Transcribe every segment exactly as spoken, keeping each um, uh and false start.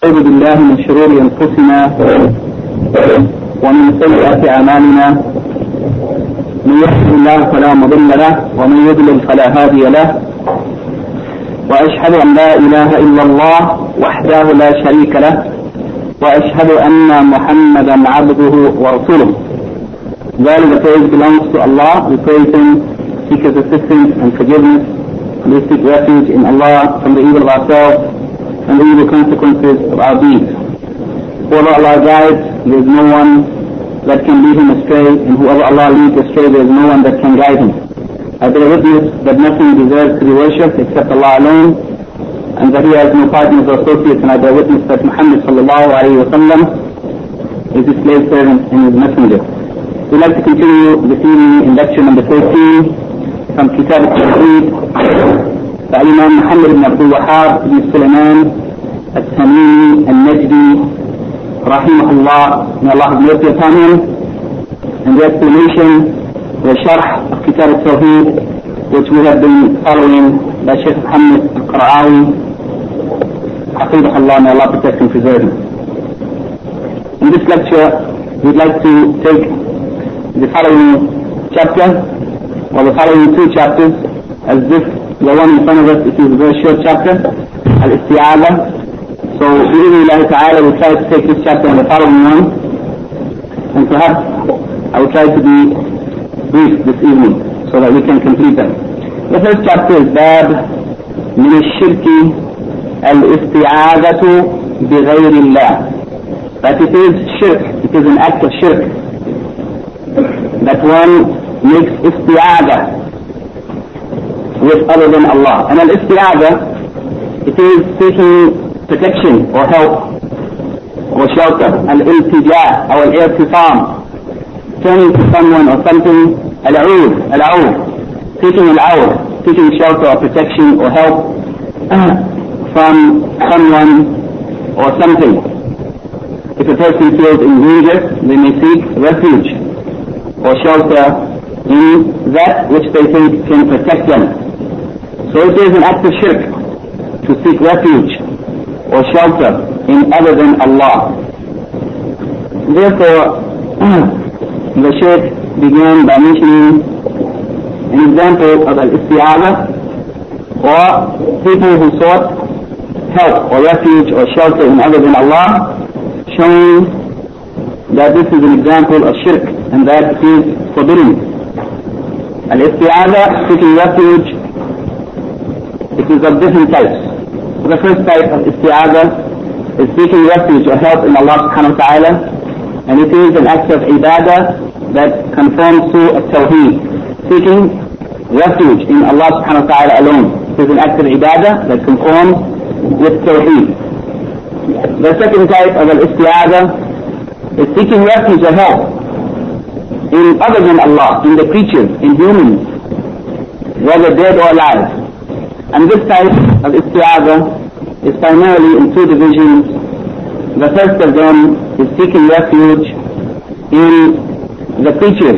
أعوذ بالله من شرور أنفسنا ومن سيئات أعمالنا، من يهده الله فلا مضل له ومن يضلل فلا هادي له، وأشهد أن لا إله إلا الله وحده لا شريك له، وأشهد أن محمدا عبده ورسوله. While the praise belongs to Allah, we praise Him, seek His assistance and forgiveness, and we seek refuge in Allah from the evil of ourselves and the evil consequences of our deeds. Whoever Allah guides, there is no one that can lead him astray, and whoever Allah leads astray, there is no one that can guide him. I bear witness that nothing deserves to be worshipped except Allah alone, and that He has no partners or associates, and I bear witness that Muhammad sallallahu alayhi wa sallam is His slave servant and His messenger. We'd like to continue this evening in lecture number thirteen from Kitab al-Tawheed by Imam Muhammad ibn Abdul Wahhab ibn Sulaiman al-Tamimi al-Najdi rahimahullah, may Allah have mercy upon him, and the explanation, the sharh of Kitab al-Tawheed, which we have been following by Shaykh Muhammad al-Qara'awi hafidhahullah, may Allah protect and preserve him. In this lecture we'd like to take the following chapter, or the following two chapters, as this, the one in front of us, it is a very short chapter, Al-Isti'adha. So, bi'idhnillahi ta'ala, we'll try to take this chapter and the following one, and perhaps I will try to be brief this evening, so that we can complete them. The first chapter is Bab min al-shirki al-isti'adhatu bi-ghayrillah. That it is shirk, it is an act of shirk, that one makes isti'adah with other than Allah. And al-isti'adah, it is seeking protection or help or shelter. Al-iltija' or al-irtifam, turning to someone or something. Al-'ud, al-'ud, seeking al-'ud, seeking shelter or protection or help from someone or something. If a person feels in danger, they may seek refuge or shelter in that which they think can protect them. So it is an act of shirk to seek refuge or shelter in other than Allah. Therefore, the Shaykh began by mentioning an example of al-isti'adha, or people who sought help or refuge or shelter in other than Allah, showing that this is an example of shirk and that it is forbidden. Al-isti'adha, seeking refuge, it is of different types. The first type of isti'adha is seeking refuge or help in Allah subhanahu wa ta'ala, and it is an act of ibadah that conforms to at-tawheed, seeking refuge in Allah subhanahu wa ta'ala alone. It is an act of ibadah that conforms with tawheed. The second type of al-isti'adha is seeking refuge or help in other than Allah, in the creatures, in humans, whether dead or alive. And this type of isti'adha is primarily in two divisions. The first of them is seeking refuge in the creatures,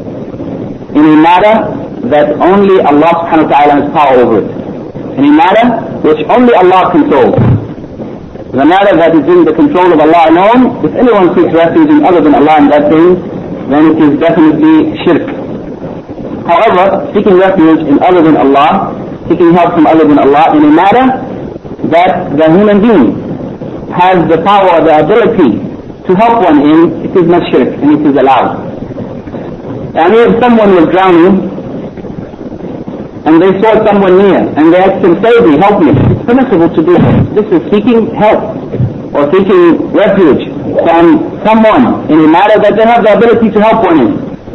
in a matter that only Allah subhanahu wa ta'ala has power over it, in a matter which only Allah controls. The matter that is in the control of Allah alone, if anyone seeks refuge in other than Allah in that thing, then it is definitely shirk. However, seeking refuge in other than Allah, seeking help from other than Allah in a matter that the human being has the power, the ability to help one in, it is not shirk and it is allowed. And if someone was drowning and they saw someone near and they asked him, save me, help me, it's permissible to do this. This is seeking help or seeking refuge from someone in a matter that they have the ability to help one in.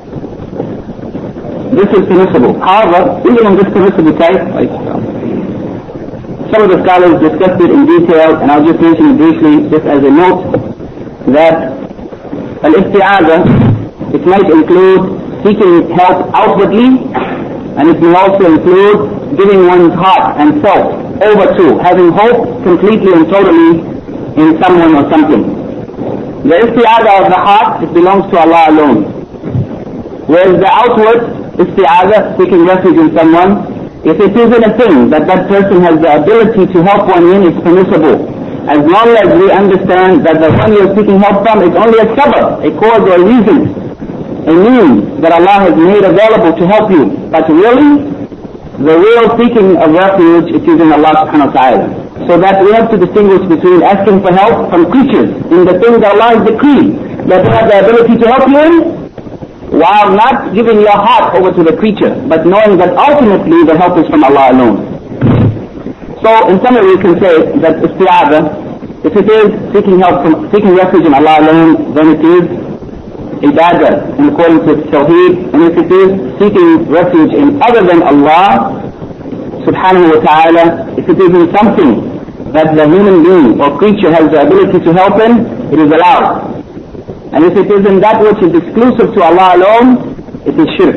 This is permissible. However, even in this permissible type, like, some of the scholars discussed it in detail, and I'll just mention it briefly, just as a note, that al-isti'adha, it might include seeking help outwardly, and it may also include giving one's heart and self over to, having hope completely and totally in someone or something. The isti'adha of the heart, it belongs to Allah alone. Whereas the outward isti'adha, seeking refuge in someone, if it is in a thing that that person has the ability to help one in, it's permissible. as long as we understand that the one you're seeking help from is only a sabab, a cause or a reason, a means that Allah has made available to help you. But really, the real seeking of refuge is using Allah subhanahu wa ta'ala. So that we have to distinguish between asking for help from creatures in the things that Allah has decreed that they have the ability to help you in, while not giving your heart over to the creature, but knowing that ultimately the help is from Allah alone. So in summary we can say that isti'adah, if it is seeking help from, seeking refuge in Allah alone, then it is ibadah in accordance with tawheed, and if it is seeking refuge in other than Allah subhanahu wa ta'ala, if it is in something that the human being or creature has the ability to help in, it is allowed. And if it is in that which is exclusive to Allah alone, it is shirk.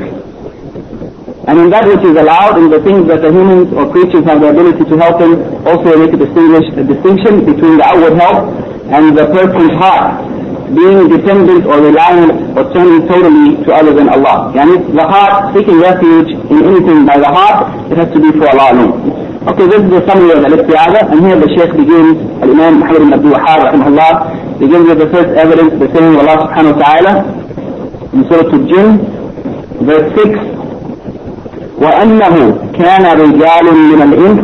And in that which is allowed, in the things that the humans or creatures have the ability to help in, also we make a, distinguish, a distinction between the outward help and the person's heart being dependent or relying or turning totally to other than Allah. Yani the heart seeking refuge in anything by the heart, it has to be for Allah alone. Okay, this is the summary of al-isti'adah, and here the Shaykh begins, Al-Imam Muhammad ibn Abdul Wahhab rahimahullah, begins with the first evidence, the saying of Allah subhanahu wa ta'ala in Surah Al-Jinn, verse six, وَأَنَّهُ كَانَ رِجَالٌ مِنَ الْإِنسِ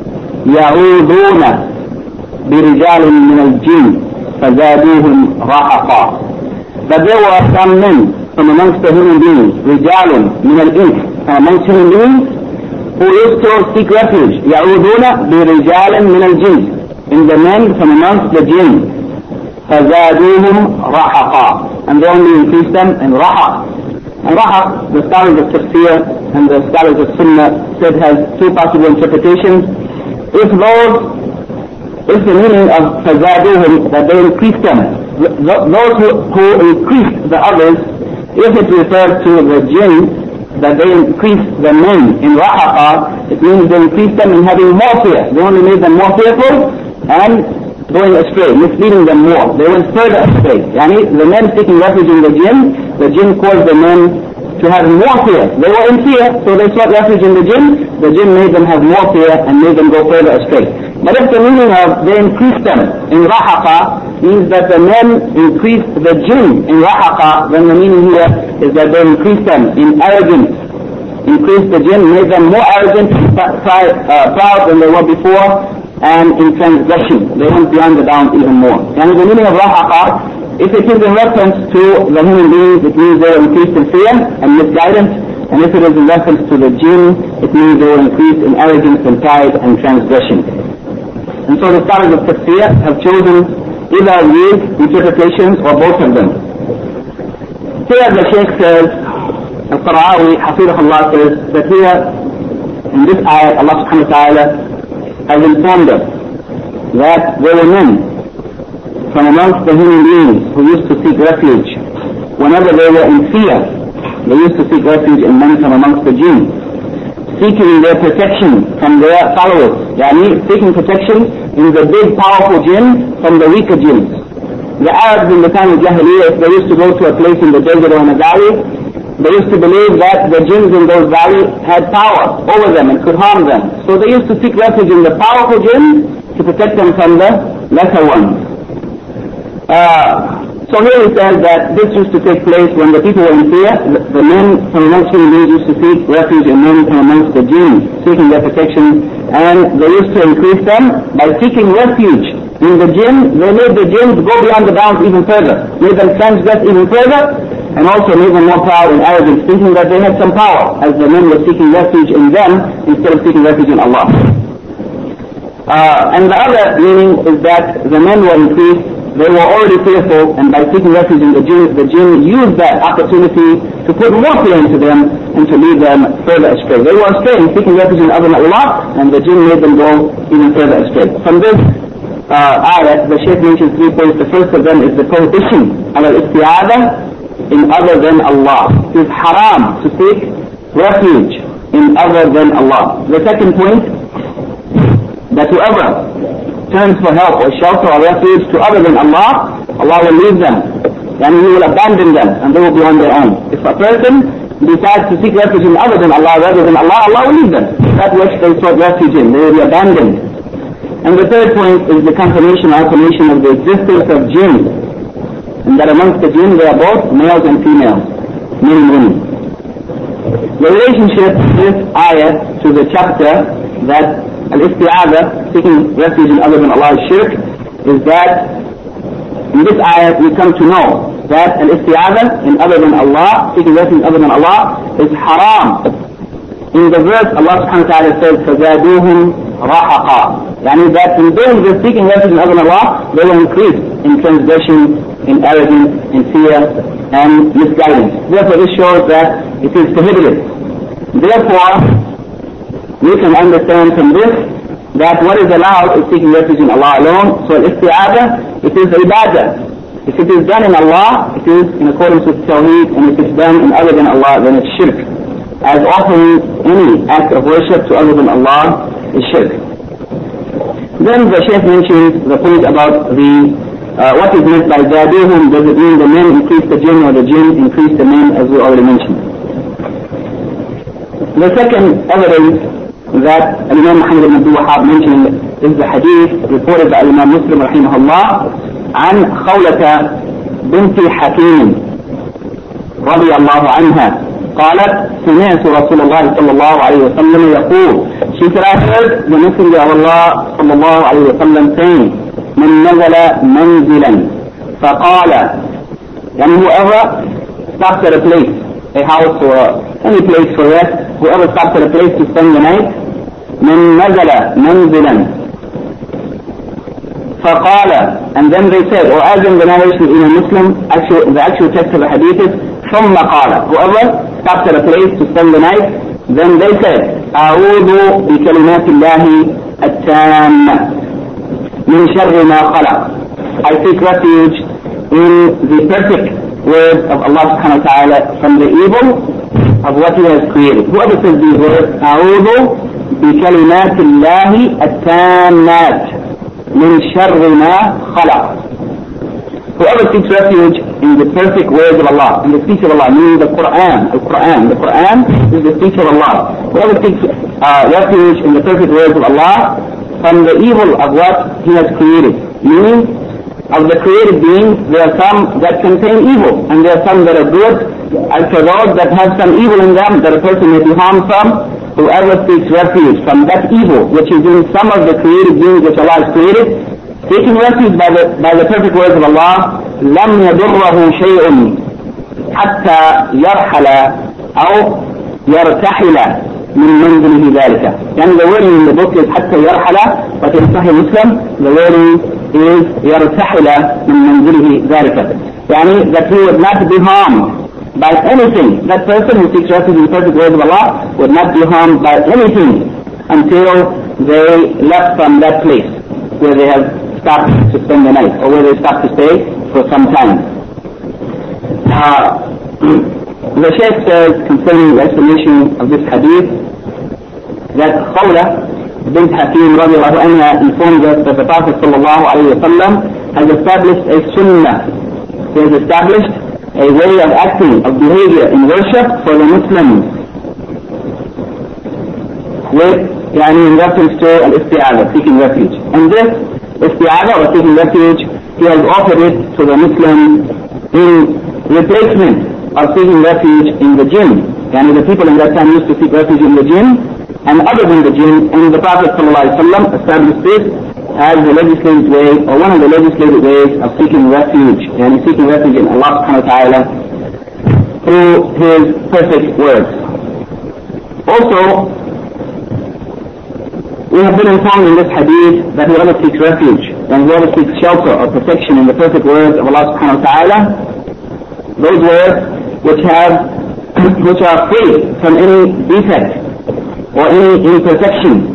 يَعُوذُونَ بِرِجَالٍ مِنَ الْجِنِّ فَزَادُوهُمْ رَهَقًا. That there were some men from amongst the human beings, رِجَالٌ مِنَ الْإِنسِ, from amongst human beings, who used to seek refuge, يَعُوذُونَ بِرِجَالٍ مِنَ الْجِنِّ, in the men from amongst the jinn, فَزَادُوهُمْ رَحَقًا, and they only increased them in rahaq. And rahaq, the scholars of tafsir and the scholars of sunnah said has two possible interpretations. If those, if the meaning of فَزَادُوهُمْ, that they increased them, those who, who increased the others, if it refers to the jinn, that they increased the men in rahaqa, it means they increased them in having more fear. They only made them more fearful and going astray, misleading them more. They went further astray. Yani the men seeking refuge in the jinn, the jinn caused the men to have more fear. They were in fear, so they sought refuge in the jinn. The jinn made them have more fear and made them go further astray. But if the meaning of they increased them in rahaqa means that the men increased the jinn in rahaqa, then the meaning here is that they increased them in arrogance. Increased the jinn, made them more arrogant, uh, proud than they were before, and in transgression. They went beyond the bounds even more. And the meaning of rahaqa, if it is in reference to the human beings, it means they were increased in fear and misguidance. And if it is in reference to the jinn, it means they were increased in arrogance and pride and transgression. And so the scholars of tafsir have chosen either of these interpretations or both of them. Here the Shaykh says, Al-Qara'awi, Hafidahullah, says that here in this ayat, Allah subhanahu wa ta'ala has informed us that there were men from amongst the human beings who used to seek refuge whenever they were in fear. They used to seek refuge in men from amongst the jinn, seeking their protection from their followers. Yani seeking protection in the big powerful jinn from the weaker jinns. The Arabs in the time of Jahiliyyah, if they used to go to a place in the desert or in a valley, they used to believe that the jinns in those valleys had power over them and could harm them. So they used to seek refuge in the powerful jinns to protect them from the lesser ones. Uh, so here he says that this used to take place when the people were in fear. The, the men from amongst human beings used to seek refuge in men from amongst the jinns, seeking their protection, and they used to increase them by seeking refuge in the jinn. They made the jinns go beyond the bounds even further, made them transgress even further, and also made them more proud and arrogant, thinking that they had some power, as the men were seeking refuge in them instead of seeking refuge in Allah. Uh, and the other meaning is that the men were increased, they were already fearful, and by seeking refuge in the jinn, the jinn used that opportunity to put more fear into them and to lead them further astray. They were astray in seeking refuge in other than Allah, and the jinn made them go even further astray. From this uh, ayat, the Shaykh mentions three points. The first of them is the prohibition of al-isti'adah in other than Allah. It is haram to seek refuge in other than Allah. The second point, that whoever turns for help or shelter or refuge to other than Allah, Allah will leave them, and He will abandon them, and they will be on their own. If a person decides to seek refuge in other than Allah rather than Allah, Allah will leave them. That which they sought refuge in, they will be abandoned. And the third point is the confirmation or affirmation of the existence of jinn. And that amongst the jinn they are both males and females, men and women. The relationship of this ayah to the chapter that al-isti'adha, seeking refuge in other than Allah, is shirk, is that in this ayah we come to know that al-isti'adha in other than Allah, seeking refuge in other than Allah, is haram. In the verse Allah subhanahu wa ta'ala says, فَزَادُوهُمْ رَحَقًا, yani that in doing this seeking refuge in other than Allah, they will increase in transgression, in arrogance, in fear, and misguidance. Therefore this shows that it is prohibited. Therefore, we can understand from this that what is allowed is seeking refuge in Allah alone. So al-isti'adha, it is ibadah. If it is done in Allah, it is in accordance with Tawheed, and if it's done in other than Allah, then it's shirk. As offering any act of worship to other than Allah is shirk. Then the Shaykh mentions the point about the uh, what is meant by zaduhum. Does it mean the men increase the jinn, or the jinn increase the men, as we already mentioned? The second evidence that Imam Muhammad ibn Abdul Wahhab mentioned is the hadith reported by Imam Muslim rahimahullah عن خولة بنت حكيم رضي الله عنها قالت سمعت رسول الله صلى الله عليه وسلم يقول, she said, I heard the Messenger of Allah صلى الله عليه وسلم saying, من نزل منزلا فقال, and whoever stops at a place, a house or any place for rest, whoever stops at a place to spend the night, من نزل منزلا فقال, and then they said, or as in the narration in a Muslim, actual, the actual text of the hadith is ثم قال, whoever stops at a place to spend the night, then they said, أعوذ بكلمات الله التامة من شر ما خلق, I seek refuge in the perfect words of Allah subhanahu wa ta'ala from the evil of what He has created. Whoever says these words, أعوذ بكلمات الله التامات من شر ما خلق, whoever seeks refuge in the perfect words of Allah, in the speech of Allah, meaning the Quran, the Quran, the Quran is the speech of Allah. Whoever seeks uh, refuge in the perfect words of Allah from the evil of what He has created, meaning of the created beings, there are some that contain evil, and there are some that are good, and for those that have some evil in them that a person may be harmed from, whoever seeks refuge from that evil which is in some of the created beings which Allah has created, taking refuge by the, by the perfect words of Allah, لم يضره شيء حتى يرحل أو يرتحل من منزله ذلك. يعني the wording in the book is حتى يرحل, but in Sahih Muslim the wording is يرتحل من منزله ذلك. يعني that he would not be harmed by anything. That person who seeks refuge in the perfect words of Allah would not be harmed by anything until they left from that place where they have stopped to spend the night, or where they stopped to stay for some time. Uh, the Shaykh says concerning the explanation of this hadith that Khawla bint Hakim radiallahu anha informs us that the Prophet sallallahu alayhi wa sallam has established a sunnah. He has established a way of acting, of behavior in worship for the Muslims, with yani in reference to al-isti'adha, seeking refuge. And this isti'adha, or seeking refuge, he has offered it to the Muslims in replacement of seeking refuge in the jinn. Yani the people in that time used to seek refuge in the jinn and other than the jinn, and the Prophet ﷺ established this as the legislated way, or one of the legislated ways of seeking refuge, and seeking refuge in Allah subhanahu wa ta'ala through His perfect words. Also, we have been informed in this hadith that whoever seeks refuge and whoever seeks shelter or protection in the perfect words of Allah subhanahu wa ta'ala, those words which have which are free from any defect or any imperfection,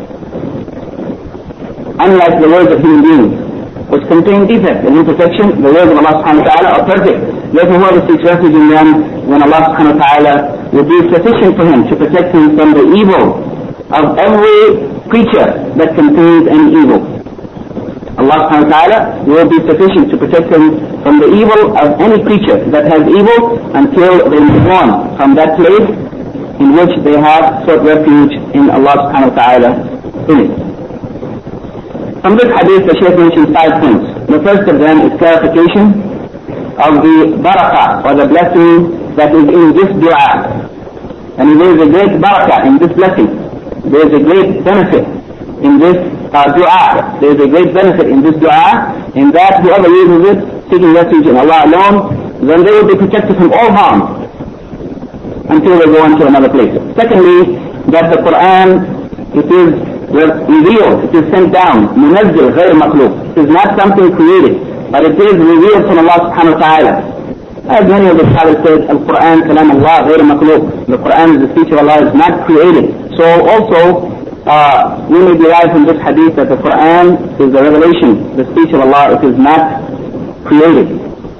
unlike the words of human beings, which contain defect and imperfection, the words of Allah subhanahu wa ta'ala are perfect. Therefore, whoever seeks refuge in them, then Allah subhanahu wa ta'ala will be sufficient for him to protect him from the evil of every creature that contains any evil. Allah subhanahu wa ta'ala will be sufficient to protect him from the evil of any creature that has evil until they move on from that place in which they have sought refuge in Allah subhanahu wa ta'ala in it. From this hadith, the Shaykh mentioned five points. The first of them is clarification of the barakah, or the blessing that is in this dua. And there is a great barakah in this blessing. There is a great benefit in this uh, dua. There is a great benefit in this dua, in that whoever uses it, seeking refuge in Allah alone, then they will be protected from all harm until they go on to another place. Secondly, that the Quran, it is revealed, it is sent down, munazzil, ghayr makhluq. It is not something created, but it is revealed from Allah subhanahu wa ta'ala. As many of the scholars said, Al-Quran, kalam Allah, ghayr makhluq. The Quran is the speech of Allah, is not created. So also, uh, we may derive from this hadith that the Quran is the revelation, the speech of Allah, it is not created.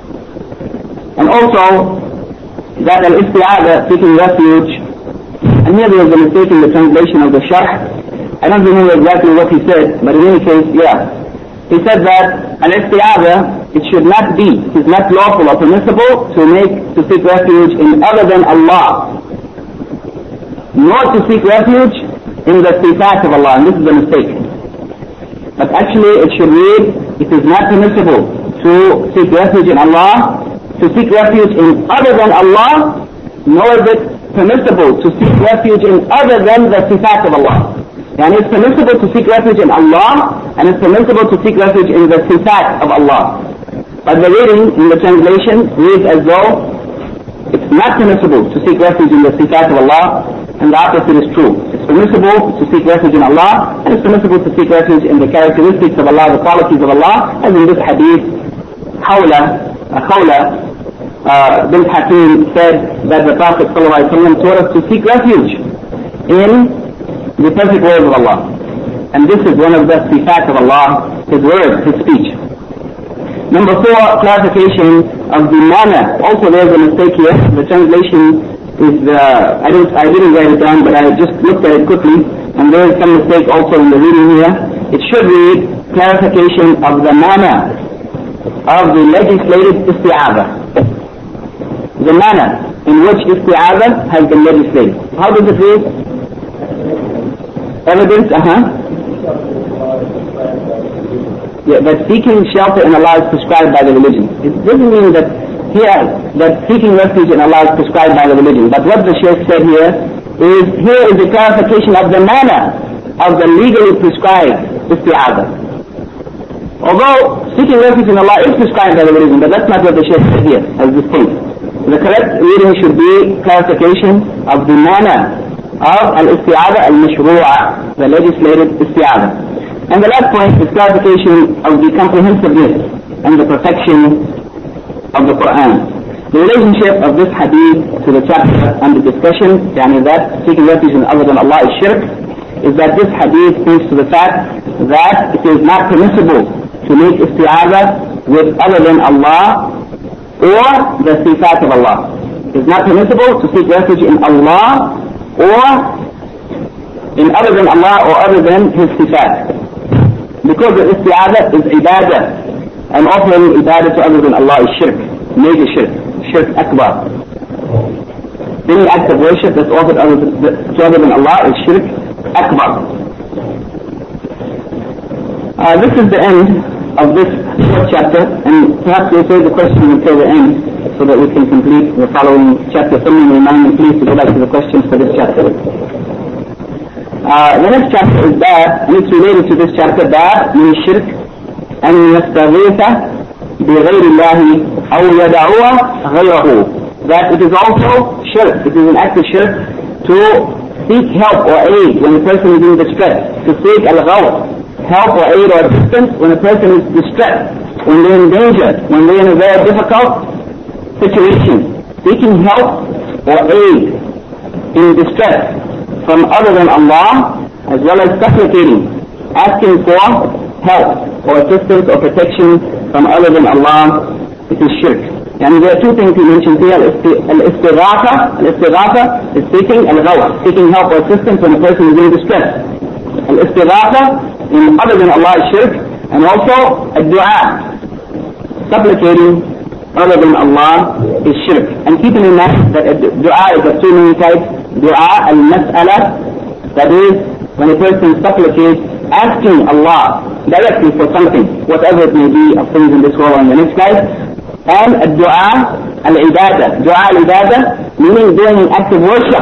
And also, that al-isti'adha, seeking refuge, and here there was a mistake in the translation of the sharh. I don't remember exactly what he said, but in any case, yeah. He said that al-isti'adha, it should not be, it is not lawful or permissible to make, to seek refuge in other than Allah, nor to seek refuge in the sifat of Allah, and this is a mistake. But actually it should read, it is not permissible to seek refuge in Allah, to seek refuge in other than Allah, nor is it permissible to seek refuge in other than the sifat of Allah. And it's permissible to seek refuge in Allah, and it's permissible to seek refuge in the sifat of Allah. But the reading in the translation reads as though it's not permissible to seek refuge in the sifat of Allah, and the opposite is true. It's permissible to seek refuge in Allah, and it's permissible to seek refuge in the characteristics of Allah, the qualities of Allah, as in this hadith, Khawla, Khawla uh, bint Hakim said that the Prophet ﷺ taught us to seek refuge in the perfect words of Allah. And this is one of the sifat of Allah, His words, His speech. Number four, clarification of the manner. Also there's a mistake here. The translation is, uh, I, didn't, I didn't write it down, but I just looked at it quickly, and there is some mistake also in the reading here. It should read, clarification of the manner of the legislated isti'adha. The manner in which isti'adha has been legislated. How does it read? Evidence, uh-huh. Yeah, that seeking shelter in Allah is prescribed by the religion. It doesn't mean that here, that seeking refuge in Allah is prescribed by the religion. But what the Shaykh said here is, here is a clarification of the manner of the legally prescribed isti'adha. Although seeking refuge in Allah is prescribed by the religion, but that's not what the Shaykh said here as distinct. The correct reading should be clarification of the manner of al-isti'adha al-mashru'a, the legislated isti'adha. And the last point is clarification of the comprehensiveness and the perfection of the Quran. The relationship of this hadith to the chapter under discussion, yani that seeking refuge in other than Allah is shirk, is that this hadith speaks to the fact that it is not permissible to make isti'adha with other than Allah or the sifat of Allah. It is not permissible to seek refuge in Allah or in other than Allah or other than His sifat. Because the isti'adha is ibadah, and offering ibadah to other than Allah is shirk, major shirk, shirk akbar. Any act of worship that's offered to other than Allah is shirk akbar. Uh, this is the end of this short chapter, and perhaps we'll save the question until the end so that we can complete the following chapter. Someone remind me please to go back to the questions for this chapter. Uh, the next chapter is Bab, and it's related to this chapter. Bab min shirk an yastaghitha bi ghayri Allahi aw yad'uwa ghayrahu. That it is also shirk, it is an act of shirk to seek help or aid when a person is in distress, to seek al-ghawth, help or aid or assistance when a person is distressed, when they're in danger, when they're in a very difficult situation. Seeking help or aid in distress from other than Allah, as well as supplicating, asking for help or assistance or protection from other than Allah, it is shirk. And there are two things he mentions here. Al-istighatha, al-istighatha is seeking al-ghawth, seeking help or assistance when a person is in distress. Al-istighatha in other than Allah is shirk, and also al-du'a, supplicating other than Allah is shirk. And keeping in mind that du'a is of two many types. Du'a al-mas'ala, that is when a person supplicates, asking Allah directly for something, whatever it may be of things in this world or in the next life. And dua al-ibadah. Dua al-ibadah meaning doing an act of worship.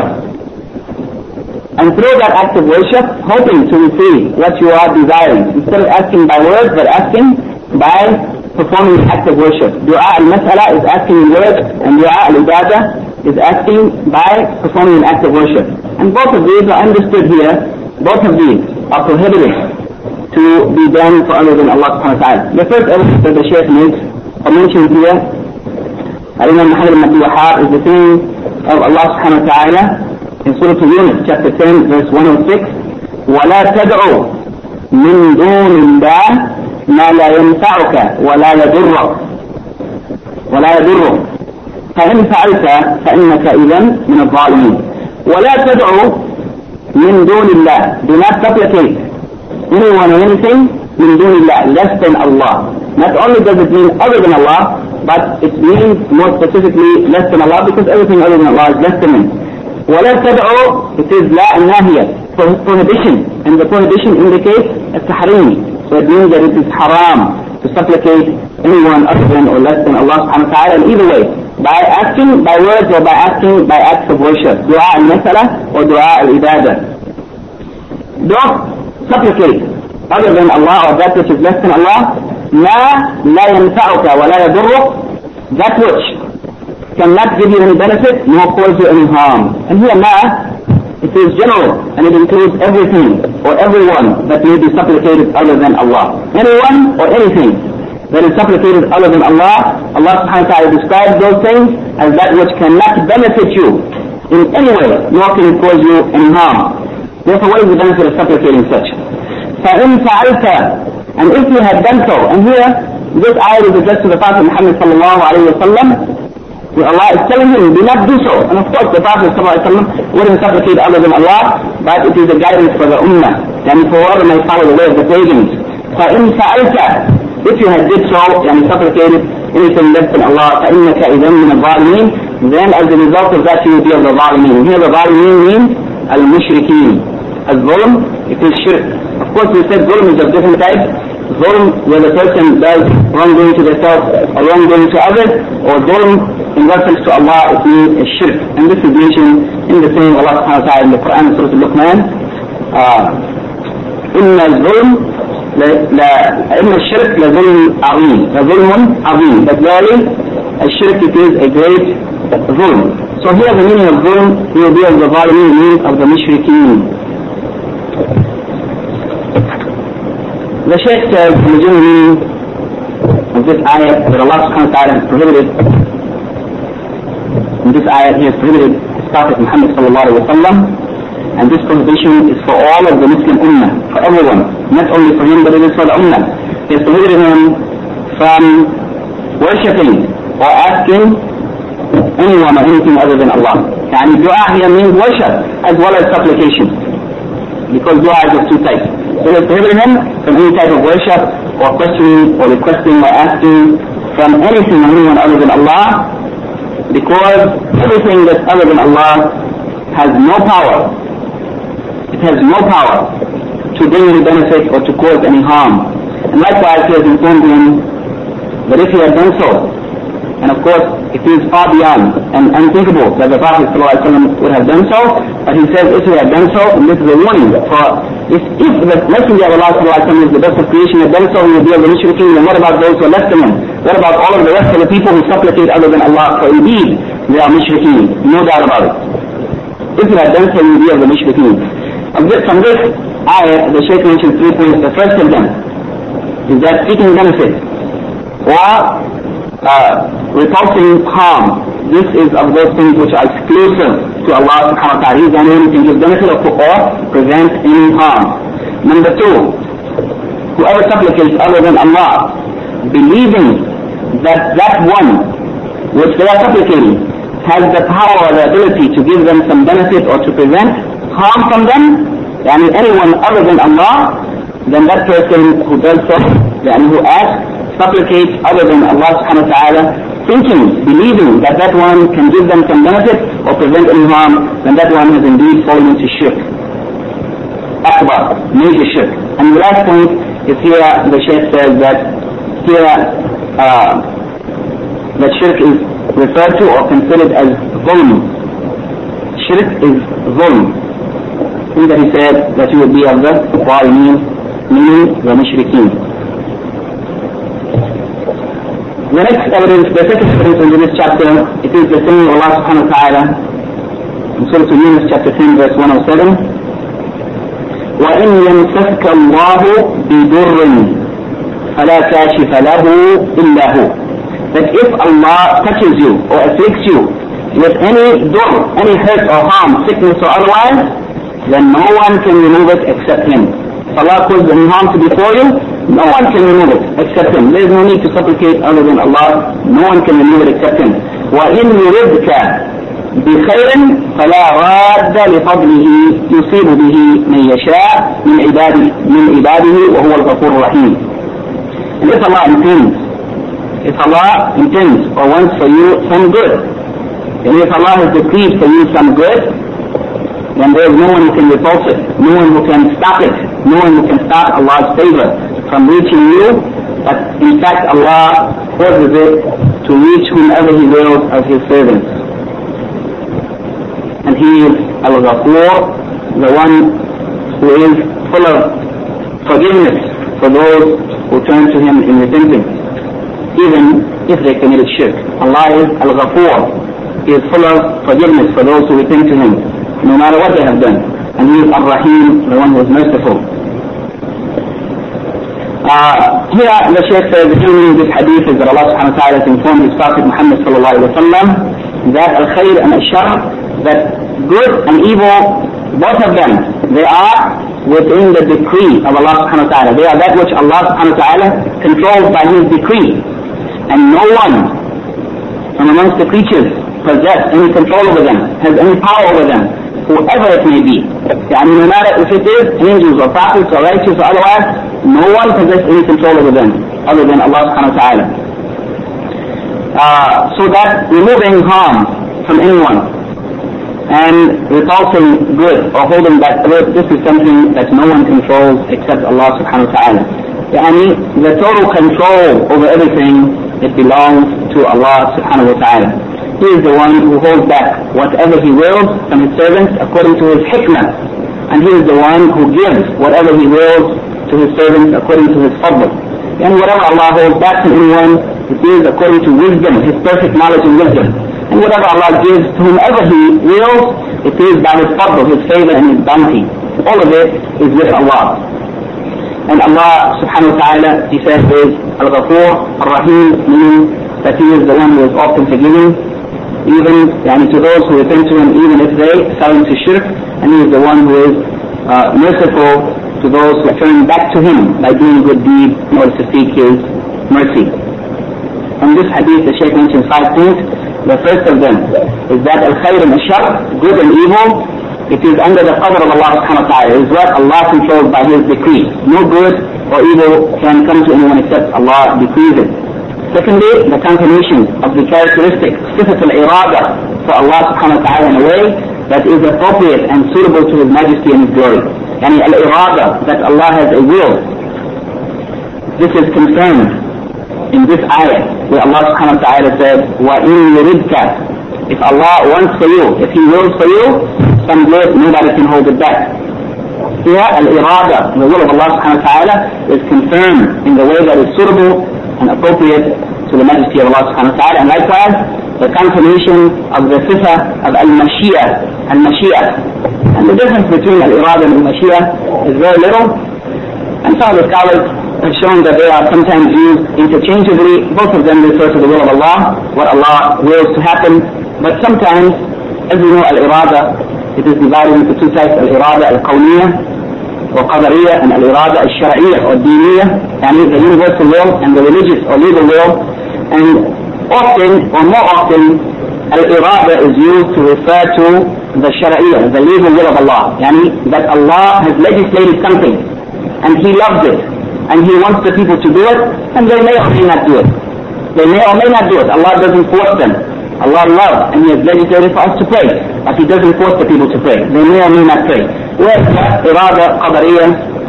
And through that act of worship, hoping to receive what you are desiring. Instead of asking by words, but asking by performing an act of worship. Dua al-mas'ala is asking in words, and dua al-ibadah is asking by performing an act of worship. And both of these are understood here. Both of these are prohibited to be done for other than Allah subhanahu wa ta'ala. The first evidence that the Shaykh makes or mentions here, Imam Muhammad ibn Abdul Wahhab, is the saying of Allah subhanahu wa ta'ala in Surah Yunus, chapter ten, verse one oh six, وَلَا تَدْعُوا مِن دُونِ اللَّهِ مَا لَا يَنْفَعُكَ وَلَا يَضُرُّكَ وَلَا يَضُرُّكَ فَإِنْ فَعَلْتَ فَإِنَّكَ إِذًا مِنَ الظَّالِمِينَ. وَلَا تَدْعُوا مِن دُونِ اللَّهِ. Do not supplicate anyone or anything min دون الله, less than Allah. Not only does it mean other than Allah, but it means more specifically less than Allah, because everything other than Allah is less than Him. وَلَا تَدْعُوا, it is la nahiyah, prohibition, and the prohibition indicates a tahrim. So it means that it is haram to supplicate anyone other than or less than Allah subhanahu wa ta'ala, and either way, by asking by words or by asking by acts of worship, dua al-masala or dua al-ibadah. Don't supplicate other than Allah or that which is less than Allah. Ma la yanfa'uka wa la yadurruk, that which cannot give you any benefit nor cause you any harm. And here ma, it is general and it includes everything or everyone that may be supplicated other than Allah. Anyone or anything that is supplicated other than Allah, Allah subhanahu wa ta'ala describes those things as that which cannot benefit you in any way nor can it cause you any harm. Therefore, what is the benefit of supplicating such? فَإِنْ فَعَلْتَ, and if you had done so, and here this ayah is addressed to the Prophet Muhammad sallallahu alayhi wa sallam, where Allah is telling him, do not do so. And of course the Prophet sallallahu alayhi wa sallam wouldn't supplicate other than Allah, but it is a guidance for the ummah, and for whoever may follow the way of the pagans. فَإِنْ فَعَلْتَ, if you had did so, and supplicated anything less than Allah, فَإِنَّكَ إِذًا مِنَ الظَّالِمِينَ, then as a result of that you will be of the ظالمين. Here the ظالمين means al-mushrikeen. Al-zulm, it is shirk. Of course we said zulm is of different types. Zulm where the person does wrongdoing to themselves or wrongdoing to others, or zulm in reference to Allah, it means a shirk. And this is mentioned in the saying of Allah subhanahu wa ta'ala in the Quran, Surah Al-Luqman, إِنَّ الظُّلْمِ إِنَّ الشِّرْكِ لَظُلْمٌ عَظِيمٌ لَظُلْمٌ عَظِيمٌ. But really, a shirk, it is a great zulm. So here the meaning of zulm will be of the zalimin, means of the mushrikeen. The Shaykh says in the general meaning of this ayah that Allah subhanahu wa ta'ala has prohibited, in this ayah he has prohibited His Prophet Muhammad sallallahu alayhi wa sallam, and this prohibition is for all of the Muslim ummah, for everyone, not only for him but it is for the ummah. He has prohibited him from worshipping or asking anyone or anything other than Allah. And dua here means worship as well as supplication, because dua is of two types. So he has prohibited him from any type of worship or questioning or requesting or asking from anything or anyone other than Allah, because everything that's other than Allah has no power. It has no power to bring any benefit or to cause any harm. And likewise he has informed him that if he had done so, and of course it is far beyond and unthinkable that the Prophet ﷺ would have done so, but he says if he had done so, and this is a warning for if, if the Messenger of Allah ﷺ is the best of creation had done so, he would be of the mushrikeen, then what about those who are less than him? What about all of the rest of the people who supplicate other than Allah? For indeed they are mushrikeen, no doubt about it. If he had done so, he would be of the mushrikeen. From this ayah, the Shaykh mentioned three points. The first of them is that seeking benefit or uh, repulsing harm, this is of those things which are exclusive to Allah subhanahu wa ta'ala. He is the only one who can give benefit or prevent any harm. Number two, whoever supplicates other than Allah, believing that that one which they are supplicating has the power or the ability to give them some benefit or to prevent harm from them, and anyone other than Allah, then that person who does so, and who asks, supplicates other than Allah subhanahu wa ta'ala, thinking, believing that that one can give them some benefit or prevent any harm, then that one has indeed fallen into shirk. Akbar, major shirk. And the last point is here the Shaykh says that here uh, that shirk is referred to or considered as zulm. Shirk is zulm. In that he said that you would be of the zalimeen, meaning the mushrikeen. The next evidence, the second evidence in this chapter, it is the saying of Allah subhanahu wa ta'ala in Surah Yunus chapter ten verse one oh seven, وَإِنْ يَمْسَسْكَ اللَّهُ بِضُرٍّ فَلَا كَاشِفَ لَهُ إِلَّا هُ. That if Allah touches you or afflicts you with any dur, any hurt or harm, sickness or otherwise, then no one can remove it except Him. If Allah caused any harm to befall you, no one can remove it except Him. There is no need to supplicate other than Allah. No one can remove it except Him. وَإِنْ يُرِدْكَ بِخَيْرٍ فَلَا رَادَّ لِفَضْلِهِ يُصِيبُ بِهِ مَنْ يَشَاءُ مِنْ عِبَادِهِ مِنْ عِبَادِهِ وَهُوَ الْغَفُورُ الرَّحِيمُ. And if Allah intends, if Allah intends or wants for you some good, and if Allah has decreed for you some good, then there is no one who can repulse it, no one who can stop it, no one who can stop Allah's favor from reaching you, but in fact Allah causes it to reach whomever He wills of His servants. And He is Al-Ghafur, the one who is full of forgiveness for those who turn to Him in repentance, even if they committed shirk. Allah is Al-Ghafur, He is full of forgiveness for those who repent to Him, no matter what they have done. And He is Ar-Rahim, the one who is merciful. Uh, here the Shaykh says, in this hadith is that Allah subhanahu wa ta'ala has informed His Prophet Muhammad sallallahu alayhi wa sallam that al-khayr and al-shar, that good and evil, both of them, they are within the decree of Allah subhanahu wa ta'ala. They are that which Allah subhanahu wa ta'ala controls by His decree. And no one from amongst the creatures possess any control over them, has any power over them, whoever it may be. Yani no matter if it is angels or prophets or righteous or otherwise, no one possesses any control over them other than Allah subhanahu wa ta'ala. Uh, so that removing harm from anyone and repulsing good or holding back good, this is something that no one controls except Allah subhanahu wa ta'ala. Yani the total control over everything, it belongs to Allah subhanahu wa ta'ala. He is the one who holds back whatever He wills from His servants according to His hikmah. And He is the one who gives whatever He wills to His servants according to His fadl. And whatever Allah holds back from anyone, it is according to wisdom, His perfect knowledge and wisdom. And whatever Allah gives to whomever He wills, it is by His fadl, His favor and His bounty. All of it is with Allah. And Allah subhanahu wa ta'ala, He says, is Al-Ghafur, Ar-Rahim, meaning that He is the one who is often forgiving, even yani, to those who repent to Him, even if they fell into shirk, and He is the one who is uh, merciful to those who turn back to Him by doing good deeds in order to seek His mercy. From this hadith, the Shaykh mentions five things. The first of them is that al-khayr and al-shar, good and evil, it is under the qadr of Allah subhanahu wa ta'ala. It is what Allah controls by His decree. No good or evil can come to anyone except Allah decrees it. Secondly, the confirmation of the characteristic, sifat al-irada, for Allah subhanahu wa ta'ala in a way that is appropriate and suitable to His majesty and His glory. Yani al-irada, that Allah has a will. This is confirmed in this ayah, where Allah subhanahu wa ta'ala said, وَإِنْ يُرِدْكَ, if Allah wants for you, if He wills for you, some good, nobody can hold it back. Here, al-irada, the will of Allah subhanahu wa ta'ala, is confirmed in the way that is suitable and appropriate to the majesty of Allah subhanahu wa ta'ala. And likewise, the confirmation of the sifa of al-mashiyah, al-mashiyah. And the difference between al-irada and al-mashiyah is very little. And some of the scholars have shown that they are sometimes used interchangeably. Both of them refer to the will of Allah, what Allah wills to happen. But sometimes, as we know, al-irada, it is divided into two types, al-irada al-qawniyah, وقدرية and الإرادة الشرعية or الدينية, and the universal will and the religious or legal will. And often or more often الإرادة is used to refer to the شرعية, the legal will of Allah, يعني that Allah has legislated something and He loves it and He wants the people to do it, and they may or may not do it. They may or may not do it. Allah doesn't force them. Allah loves and He has legislated for us to pray, but He doesn't force the people to pray. They may or may not pray. Whereas irada qadariyah,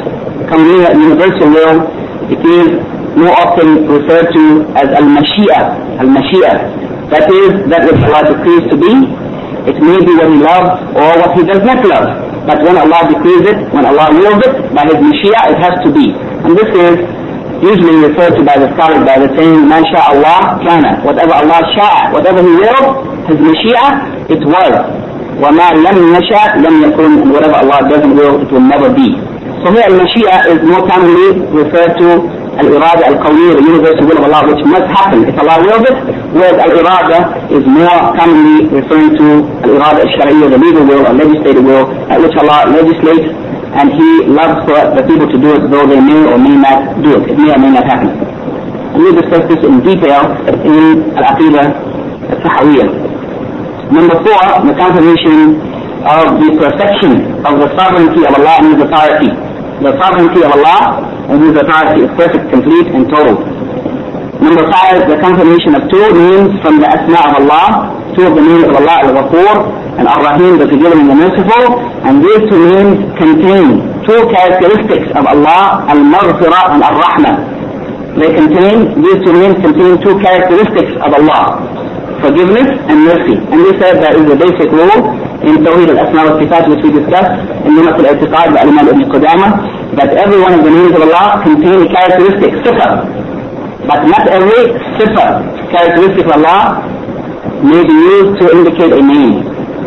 Kawniyya, universal will, it is more often referred to as al-Mashi'a. Al-Mashi'a. That is, that which Allah decrees to be. It may be what He loves or what He does not love. But when Allah decrees it, when Allah wills it, by His Mashi'a, it has to be. And this is usually referred to by the scholars by the saying, Man sha'Allah kana. Whatever Allah sha'a, whatever He willed, His Mashi'a, it was. وَمَا لَمْ يَشَأْ لَمْ يَكُنْ. And whatever Allah doesn't will, it will never be. So here al-Mashi'a is more commonly referred to al-Irada al-Qawiyya, the universal will of Allah, which must happen if Allah wills it, whereas al-Irada is more commonly referring to al-Irada al-Shar'iyya, the legal will or legislative will, at which Allah legislates, and He loves for the people to do it, though they may or may not do it. It may or may not happen. And we discuss this in detail in al-Aqidah al-Tahawiyya. Number four, the confirmation of the perfection of the sovereignty of Allah and His authority. The sovereignty of Allah and His authority is perfect, complete, and total. Number five, the confirmation of two names from the Asma of Allah, two of the names of Allah, Al-Ghafur and Ar-Rahim, the Forgiving and the Merciful, and these two names contain two characteristics of Allah, Al-Maghfirah and Ar-Rahmah. They contain, these two names contain two characteristics of Allah, forgiveness and mercy. And we said that is the basic rule in Tawheed al-Asma wa Sifat, which we discussed in Nimat al-I'tiqad by Imam Ibn Qudamah, that every one of the names of Allah contain a characteristic, sifa. But not every sifa, characteristic of Allah, may be used to indicate a name.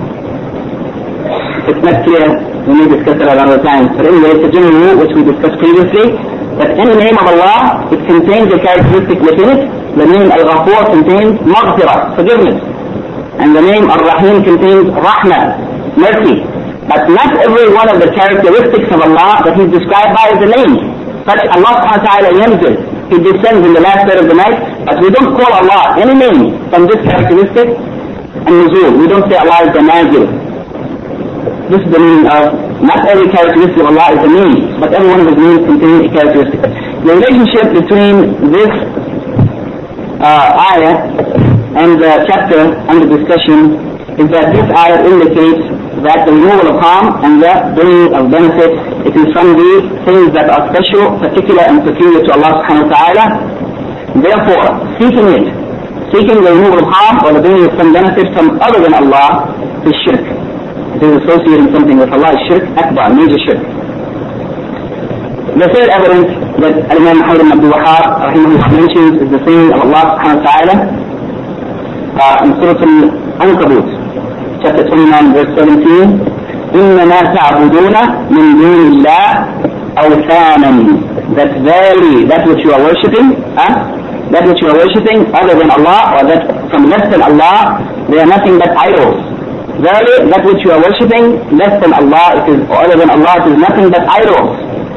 It's not clear, we may discuss it another time. But anyway, it's a general rule which we discussed previously, that any name of Allah, it contains a characteristic within it. The name Al-Ghafur contains Maghfirah, forgiveness. And the name Ar-Rahim contains Rahmah, mercy. But not every one of the characteristics of Allah that He's described by is a name. Such Allah subhanahu wa ta'ala yanzil. He descends in the last third of the night, but we don't call Allah any name from this characteristic and nuzul. We don't say Allah is the nazil. This is the meaning of, not every characteristic of Allah is a name, but every one of His names contains a characteristic. The relationship between this uh, ayah and the chapter under discussion is that this ayah indicates that the removal of harm and the bringing of benefit, it is from the things that are special, particular and peculiar to Allah subhanahu wa ta'ala. Therefore, seeking it, seeking the removal of harm or the bringing of some benefit from other than Allah is shirk. It is associating something with Allah is shirk akbar, major shirk. The third evidence that Imam Muhammad ibn Abdul Wahhab rahimahullah mentions is the saying of Allah subhanahu wa ta'ala uh, in Surah Al-Ankabut, chapter twenty-nine, verse seventeen, إِنَّمَا تَعْبُدُونَ مِنْ دُونِ اللَّهِ أَوْثَانًا. That verily, that which you are worshipping, huh? that which you are worshipping other than Allah, or that from less than Allah, they are nothing but idols. Verily, that which you are worshipping less than Allah, it is, or other than Allah, it is nothing but idols.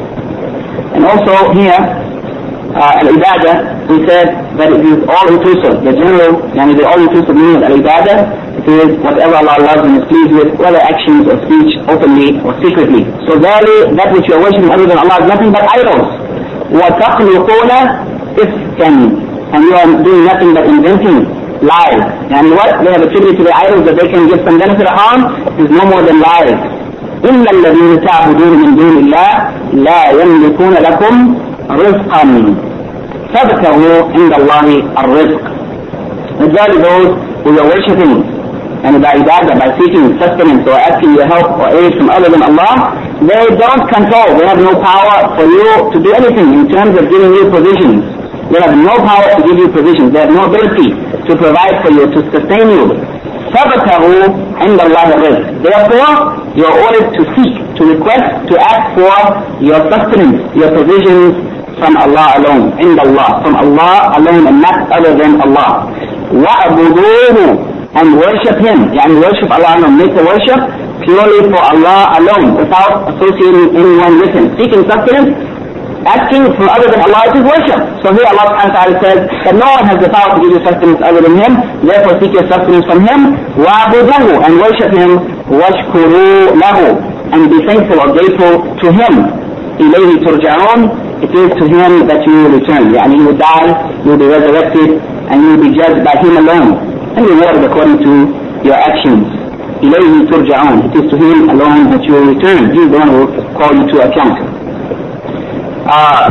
And also here, uh, al-ibadah, we said that it is all-inclusive. The general, yani the all-inclusive meaning of al-ibadah, it is whatever Allah loves and is pleased with, whether actions or speech, openly or secretly. So verily, that which you are worshipping other than Allah is nothing but idols. وَتَخْلُقُونَ إِفْكًا. And you are doing nothing but inventing lies. And what they have attributed to the idols that they can give some benefit or harm is no more than lies. إِنَّ الَّذِينَ تَعْبُدُونَ مِنْ دُونِ اللَّهِ لَا يَمْلِكُونَ لَكُمْ رِزْقًا فَابْتَغُوا عِنْدَ اللَّهِ الرِّزْقَ. Exactly those who are worshipping and by ibadah, by seeking sustenance or asking your help or aid from other than Allah, they don't control, they have no power for you to do anything in terms of giving you provisions. They have no power to give you provisions. They have no ability to provide for you, to sustain you. فَابْتَغُوا عِنْدَ اللَّهِ الرِّزْقَ. Therefore, you are ordered to seek, to request, to ask for your sustenance, your provisions from Allah alone, عِنْدَ اللَّهِ, from Allah alone and not other than Allah. وَأَعْبُدُوهُ. And worship Him, and worship Allah alone, make the worship purely for Allah alone, without associating anyone with Him. Seeking sustenance, asking from other than Allah, it is worship. So here Allah subhanahu wa ta'ala says that no one has the power to give you sustenance other than Him, therefore seek your sustenance from Him. وَعْبُدُوهُ. And worship Him. وَاشْكُرُوا لَهُ. And be thankful or grateful to Him. إِلَيْهِ تُرْجَعُونَ. It is to Him that you will return. Yani you will die, you will be resurrected, and you will be judged by Him alone and rewarded according to your actions. إِلَيْهِ تُرْجَعُونَ. It is to Him alone that you will return. He is the one who will call you to account. uh,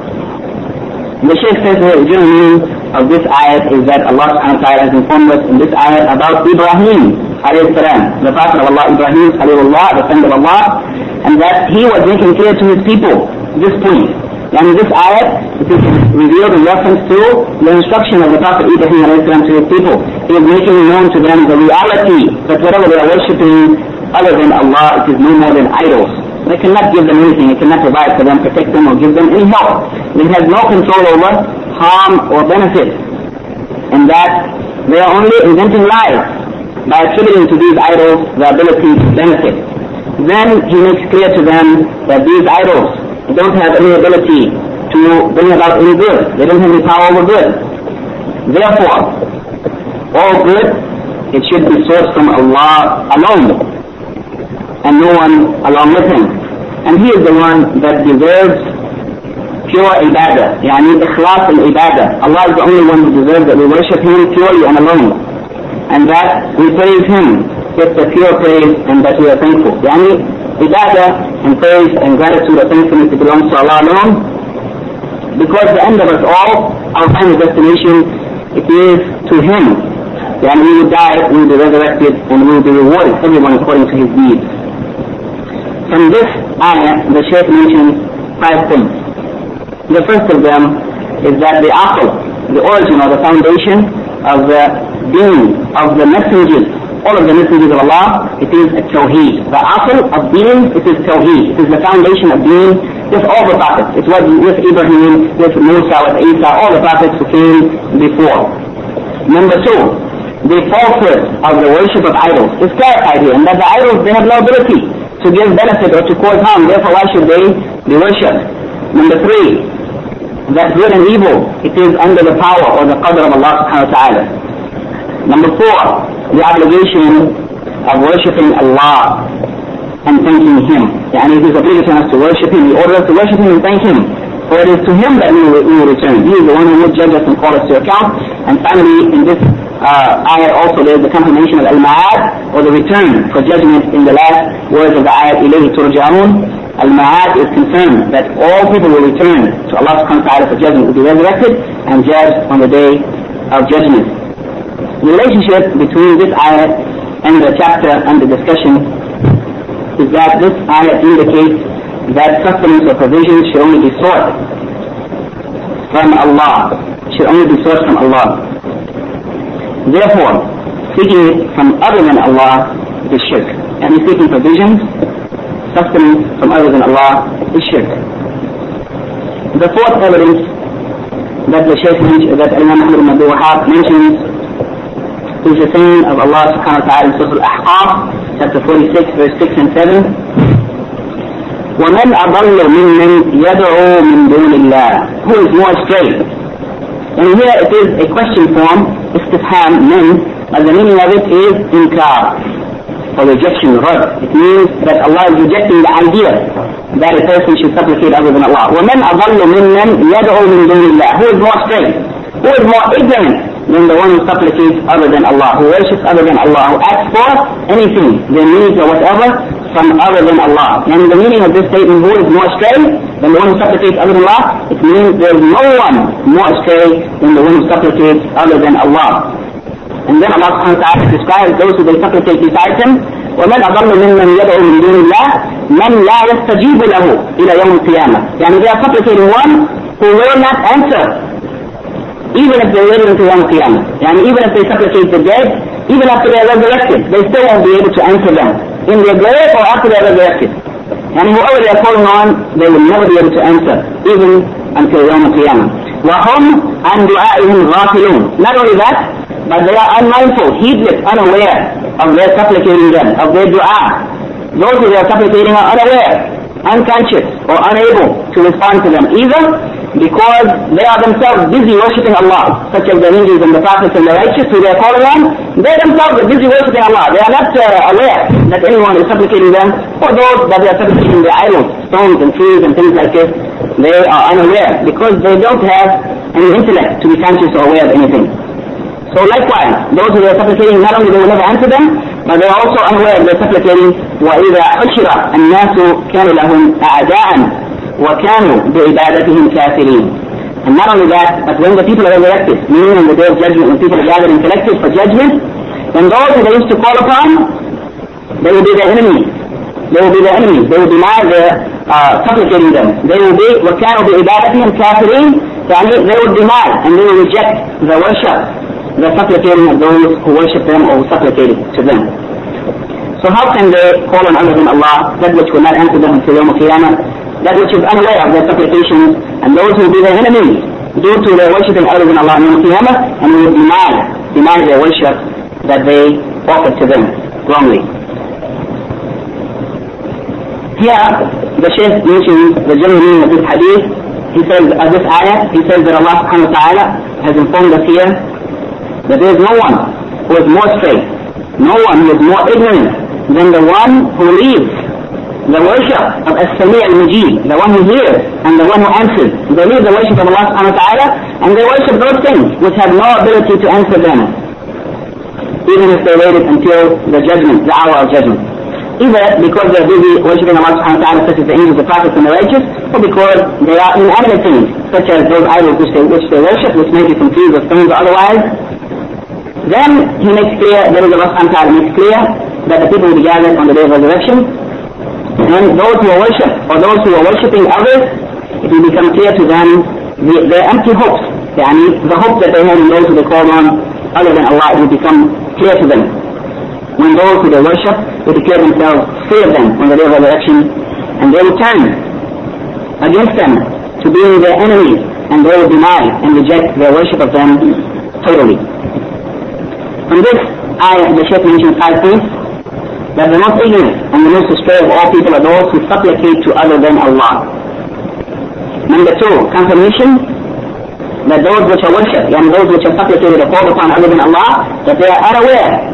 the Shaykh says the original meaning of this ayat is that Allah subhanahu wa ta'ala has informed us in this ayat about Ibrahim alayhi salam, the Prophet of Allah, Ibrahim Khalilullah, the friend of Allah, and that he was making clear to his people this point. And this ayat, it is revealed in reference to the instruction of the Prophet Ibrahim alayhi salam to his people. He is making known to them the reality that whatever they are worshipping other than Allah, it is no more than idols. They cannot give them anything, it cannot provide for them, protect them, or give them any help. It has no control over harm or benefit. And that they are only inventing lies by attributing to these idols the ability to benefit. Then he makes clear to them that these idols don't have any ability to bring about any good. They don't have any power over good. Therefore, all good, it should be sourced from Allah alone, and no one along with him. And he is the one that deserves pure ibadah, yani ikhlas al-ibadah. Allah is the only one who deserves that we worship him purely and alone, and that we praise him with the pure praise and that we are thankful. Yani ibadah and praise and gratitude or thankfulness belongs to Allah alone, because the end of us all, our final destination, it is to him. Yani we will die, we will be resurrected, and we will be rewarded, everyone according to his deeds. From this ayah, the Shaykh mentions five things. The first of them is that the aql, the origin or the foundation of the being of the messengers, all of the messengers of Allah, it is a tawheed. The aql of being, it is tawheed. It is the foundation of being with all the prophets. It was with Ibrahim, with Musa, with Isa, all the prophets who came before. Number two, the falsehood of the worship of idols is clarified here, and that the idols, they have no ability to give benefit or to cause harm, therefore why should they be worshipped? Number three, that good and evil, it is under the power or the qadr of Allah subhanahu wa ta'ala. Number four, the obligation of worshipping Allah and thanking him. Yani it is obligation us to worship him, he orders us to worship him and thank him, for it is to him that we will, we will return. He is the one who will judge us and call us to account. And finally, in this uh, ayat also there is the confirmation of al-ma'ad, or the return for judgment in the last words of the ayat, ilayhi turja'un. Al-ma'ad is concerned that all people will return to Allah subhanahu wa ta'ala for judgment, will be resurrected and judged on the day of judgment. The relationship between this ayat and the chapter under discussion is that this ayat indicates that sustenance or provision should only be sought from Allah, should only be sought from Allah. Therefore, seeking it from other than Allah is shirk. And seeking provisions, sustenance from other than Allah is shirk. The fourth evidence that the Shaykh mentions, that Imam Ahmad ibn Abdul Wahhab mentions, is the saying of Allah subhanahu wa ta'ala in Surah Al-Ahqaf, chapter forty-six, verse six and seven. وَمَنْ أَضَلُّ مِمَّنْ يَدْعُو مِنْ دُونِ اللَّهِ. Who is more astray? And here it is a question form, istifham, min, but the meaning of it is inkar, or rejection, rad. It means that Allah is rejecting the idea that a person should supplicate other than Allah. وَمَنْ أَضَلُّ مِمَّنْ يَدْعُو مِنْ دُونِ اللَّهِ. Who is more astray? Who is more ignorant than the one who supplicates other than Allah, who worships other than Allah, who asks for anything, their needs or whatever, from other than Allah. And the meaning of this statement, who is more astray than the one who supplicates other than Allah, it means there is no one more astray than the one who supplicates other than Allah. And then Allah subhanahu wa ta'ala describes those who they supplicate besides him. وَمَنْ أَضَلُّ مِمَّنْ يَدْعُو مِنْ دُونِ اللَّهِ مَنْ لَا يَسْتَجِيبُ لَهُ إِلَى يَوْمِ الْقِيَامَةِ. Yani they are supplicating one who will not answer, even if they live into Yawm Qiyamah. Yani even if they supplicate the dead, even after they are resurrected, they still won't be able to answer them, in their grave or after they are resurrected. And whoever they are calling on, they will never be able to answer, even until Yawm Qiyamah. وَهُمْ عَنْ دُعَائِهِمْ غَافِلُونَ. Not only that, but they are unmindful, heedless, unaware of their supplicating them, of their dua. Those who they are supplicating are unaware, unconscious, or unable to respond to them, either because they are themselves busy worshipping Allah, such as the Hindus and the prophets and the righteous who they are calling on. They themselves are busy worshipping Allah. They are not uh, aware that anyone is supplicating them, or those that they are supplicating their idols, stones and trees and things like this. They are unaware because they don't have any intellect to be conscious or aware of anything. So likewise, those who are supplicating, not only they will never answer them, but they are also unaware of their supplicating. وَإِذَا حُشِرَ النَّاسُ كَانُوا لَهُمْ أَعْدَاءً. وَكَانُوا بِعِبَادَتِهِمْ كَافِرِينَ. And not only that, but when the people are resurrected, meaning on the day of judgment, when people are gathered and collected for judgment, then those who they used to call upon, they will be their enemies. They will be their enemies. They will deny their uh, supplicating them. They will be وَكَانُوا بِعِبَادَتِهِمْ كَافِرِينَ. They will deny and they will reject the worship, the supplicating of those who worship them or who supplicated to them. So how can they call on other than Allah, that which will not answer them until Yawm al-Qiyamah, that which is unaware of their supplications, and those who will be their enemies due to their worshipping other than Allah on Yawm al-Qiyamah, and will deny, deny their worship that they offered to them wrongly. Here, the Shaykh mentions the general meaning of this hadith. He says, of this ayah, he says that Allah subhanahu wa ta'ala has informed us here that there is no one who is more straight, no one who is more ignorant than the one who leaves the worship of As-Sami' al-Mujib, the one who hears and the one who answers. They leave the worship of Allah subhanahu wa ta'ala and they worship those things which have no ability to answer them, even if they waited until the judgment, the hour of judgment. Either because they are busy worshipping Allah subhanahu wa ta'ala, such as the angels, the prophets, and the righteous, or because they are inanimate things, such as those idols which they, which they worship, which may be confused with stones or otherwise. Then he makes clear, there is Allah subhanahu wa ta'ala makes clear that the people will be gathered on the day of resurrection, and those who are worship, or those who are worshipping others, it will become clear to them the, their empty hopes, yani the hope that they have in those who they call on other than Allah, it will become clear to them. When those who they worship will declare themselves free of them on the day of resurrection, and they will turn against them to being their enemies, and they will deny and reject their worship of them totally. From this ayah, the Shaykh mentioned five things: that the most ignorant and the most astray of all people are those who supplicate to other than Allah. Number two, confirmation that those which are worshipped, and those which are supplicated or called upon other than Allah, that they are unaware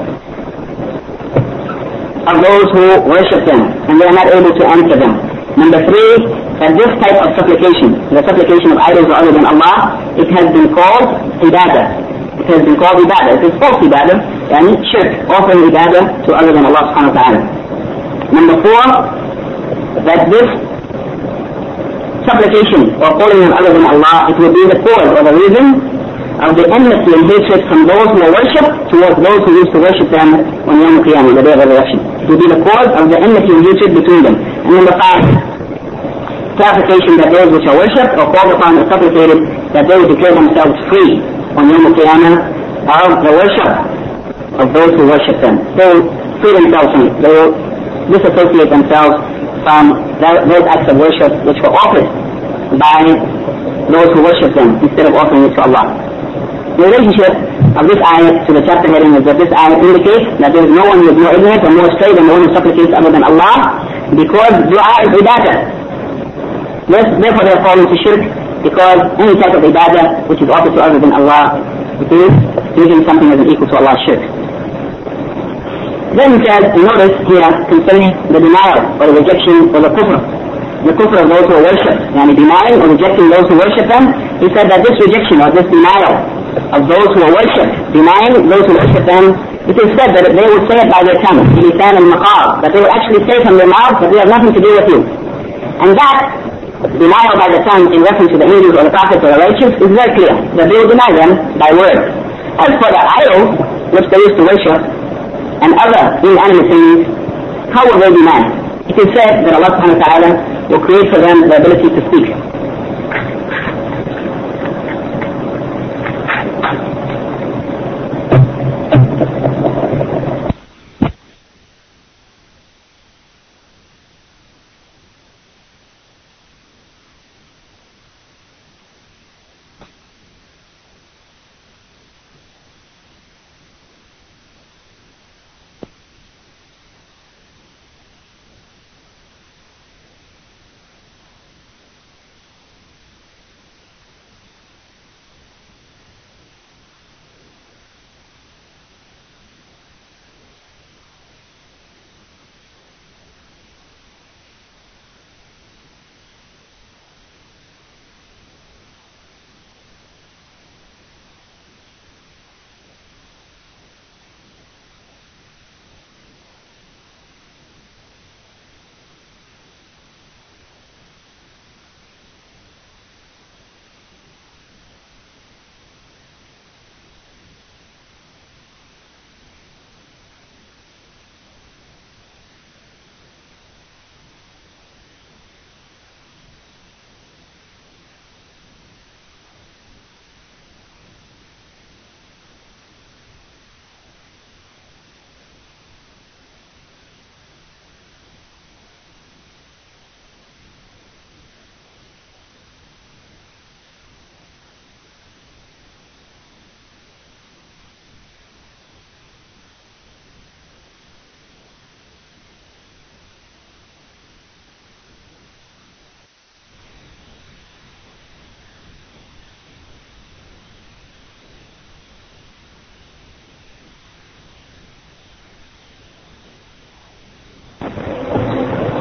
of those who worship them, and they are not able to answer them. Number three, that this type of supplication, the supplication of idols other than Allah, it has been called ibadah. It has been called ibadah. It is false ibadah, yani shirk, offering ibadah to other than Allah subhanahu wa ta'ala. Number four, that this supplication or calling on other than Allah, it will be the cause or the reason of the enmity and hatred from those who are worshipped towards those who used to worship them on Yawm al-Qiyamah, the day of resurrection. It will be the cause of the enmity and hatred between them. And number five, clarification that those which are worshipped or called upon or supplicated, that they will declare themselves free on Yawm al-Qiyamah of the worship of those who worship them. They will free themselves from it. They will disassociate themselves from those acts of worship which were offered by those who worship them instead of offering it to Allah. The relationship of this ayah to the chapter heading is that this ayah indicates that there is no one who is more ignorant or more astray than the one who supplicates other than Allah, because dua is ibadah. Therefore they are fallen to shirk, because any type of ibadah which is offered to other than Allah, it is using something as an equal to Allah's shirk. Then he says, notice here concerning the denial or the rejection or the kufr, the kufr of those who are worshipped, and denying or rejecting those who worship them, he said that this rejection or this denial of those who are worshipped, denying those who worship them, it is said that they will say it by their tongue, lisan al-maqal, that they will actually say from their mouth that they have nothing to do with you. And that denial by the tongue in reference to the angels or the prophets or the righteous is very clear, that they will deny them by word. As for the idols which they used to worship and other inanimate things, how will they deny? It is said that Allah subhanahu wa ta'ala will create for them the ability to speak.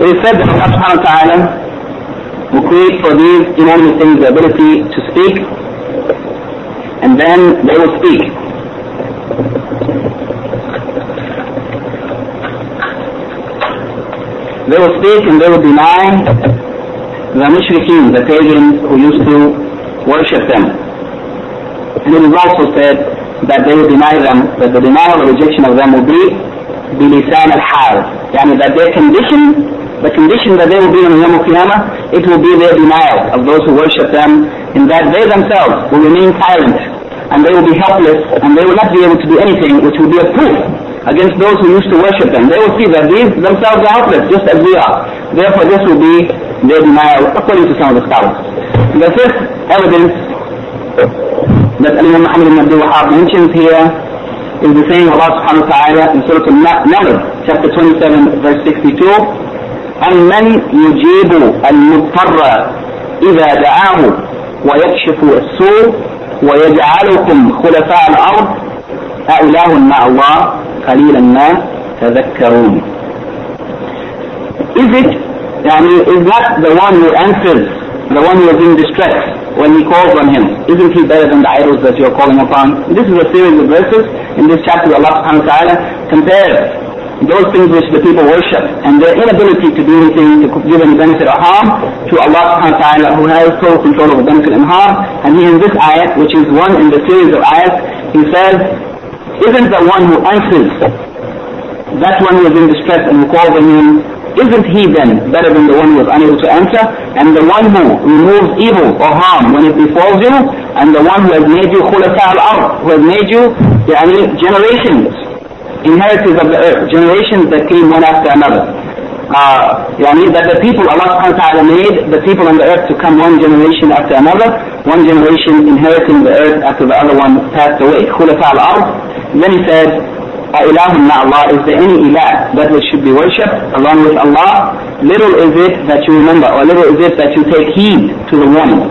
It is said that Allah subhanahu wa ta'ala will create for these inanimate things the ability to speak, and then they will speak. They will speak and they will deny the mushrikeen, the pagans who used to worship them. And it is also said that they will deny them, that the denial or rejection of them will be bilisan al-hal, yani that their condition, the condition that they will be in Yawm al-Qiyamah, it will be their denial of those who worship them, in that they themselves will remain silent, and they will be helpless, and they will not be able to do anything which will be a proof against those who used to worship them. They will see that these themselves are helpless, just as we are. Therefore, this will be their denial, according to some of the scholars. The fifth evidence that Imam Muhammad ibn Abdul Wahhab mentions here is the saying of Allah subhanahu wa ta'ala in Surah Al-Naml, chapter twenty-seven, verse sixty-two, أَمَّنْ يُجِيبُ الْمُضْطَرَّ إِذَا دَعَاهُ وَيَكْشِفُ السُّوءَ وَيَجْعَلُكُمْ خُلَفَاءَ الْأَرْضِ أَإِلَهٌ مَعَ اللَّهِ قَلِيلًا مَا تَذَكَّرُونَ. Is it, yani, is not the one who answers, the one who is in distress when he calls on him, isn't he better than the idols that you are calling upon? This is a series of verses in this chapter where Allah subhanahu wa ta'ala compares those things which the people worship and their inability to do anything, to give any benefit or harm, to Allah subhanahu wa ta'ala, who has total control over benefit and harm. And he, in this ayat, which is one in the series of ayats, he says, isn't the one who answers, that one who is in distress and who calls on him, isn't he then better than the one who is unable to answer? And the one who removes evil or harm when it befalls you, and the one who has made you khulafa al-ard, who has made you yani, generations, inheritors of the earth, generations that came one after another. Uh, yani, that the people, Allah subhanahu wa ta'ala made the people on the earth to come one generation after another, one generation inheriting the earth after the other one passed away. Khulafa al-ard. Then he said, أَإِلَهٌ مَعَ اللَّهِ, is there any ilah that which should be worshipped along with Allah? Little is it that you remember, or little is it that you take heed to the warning.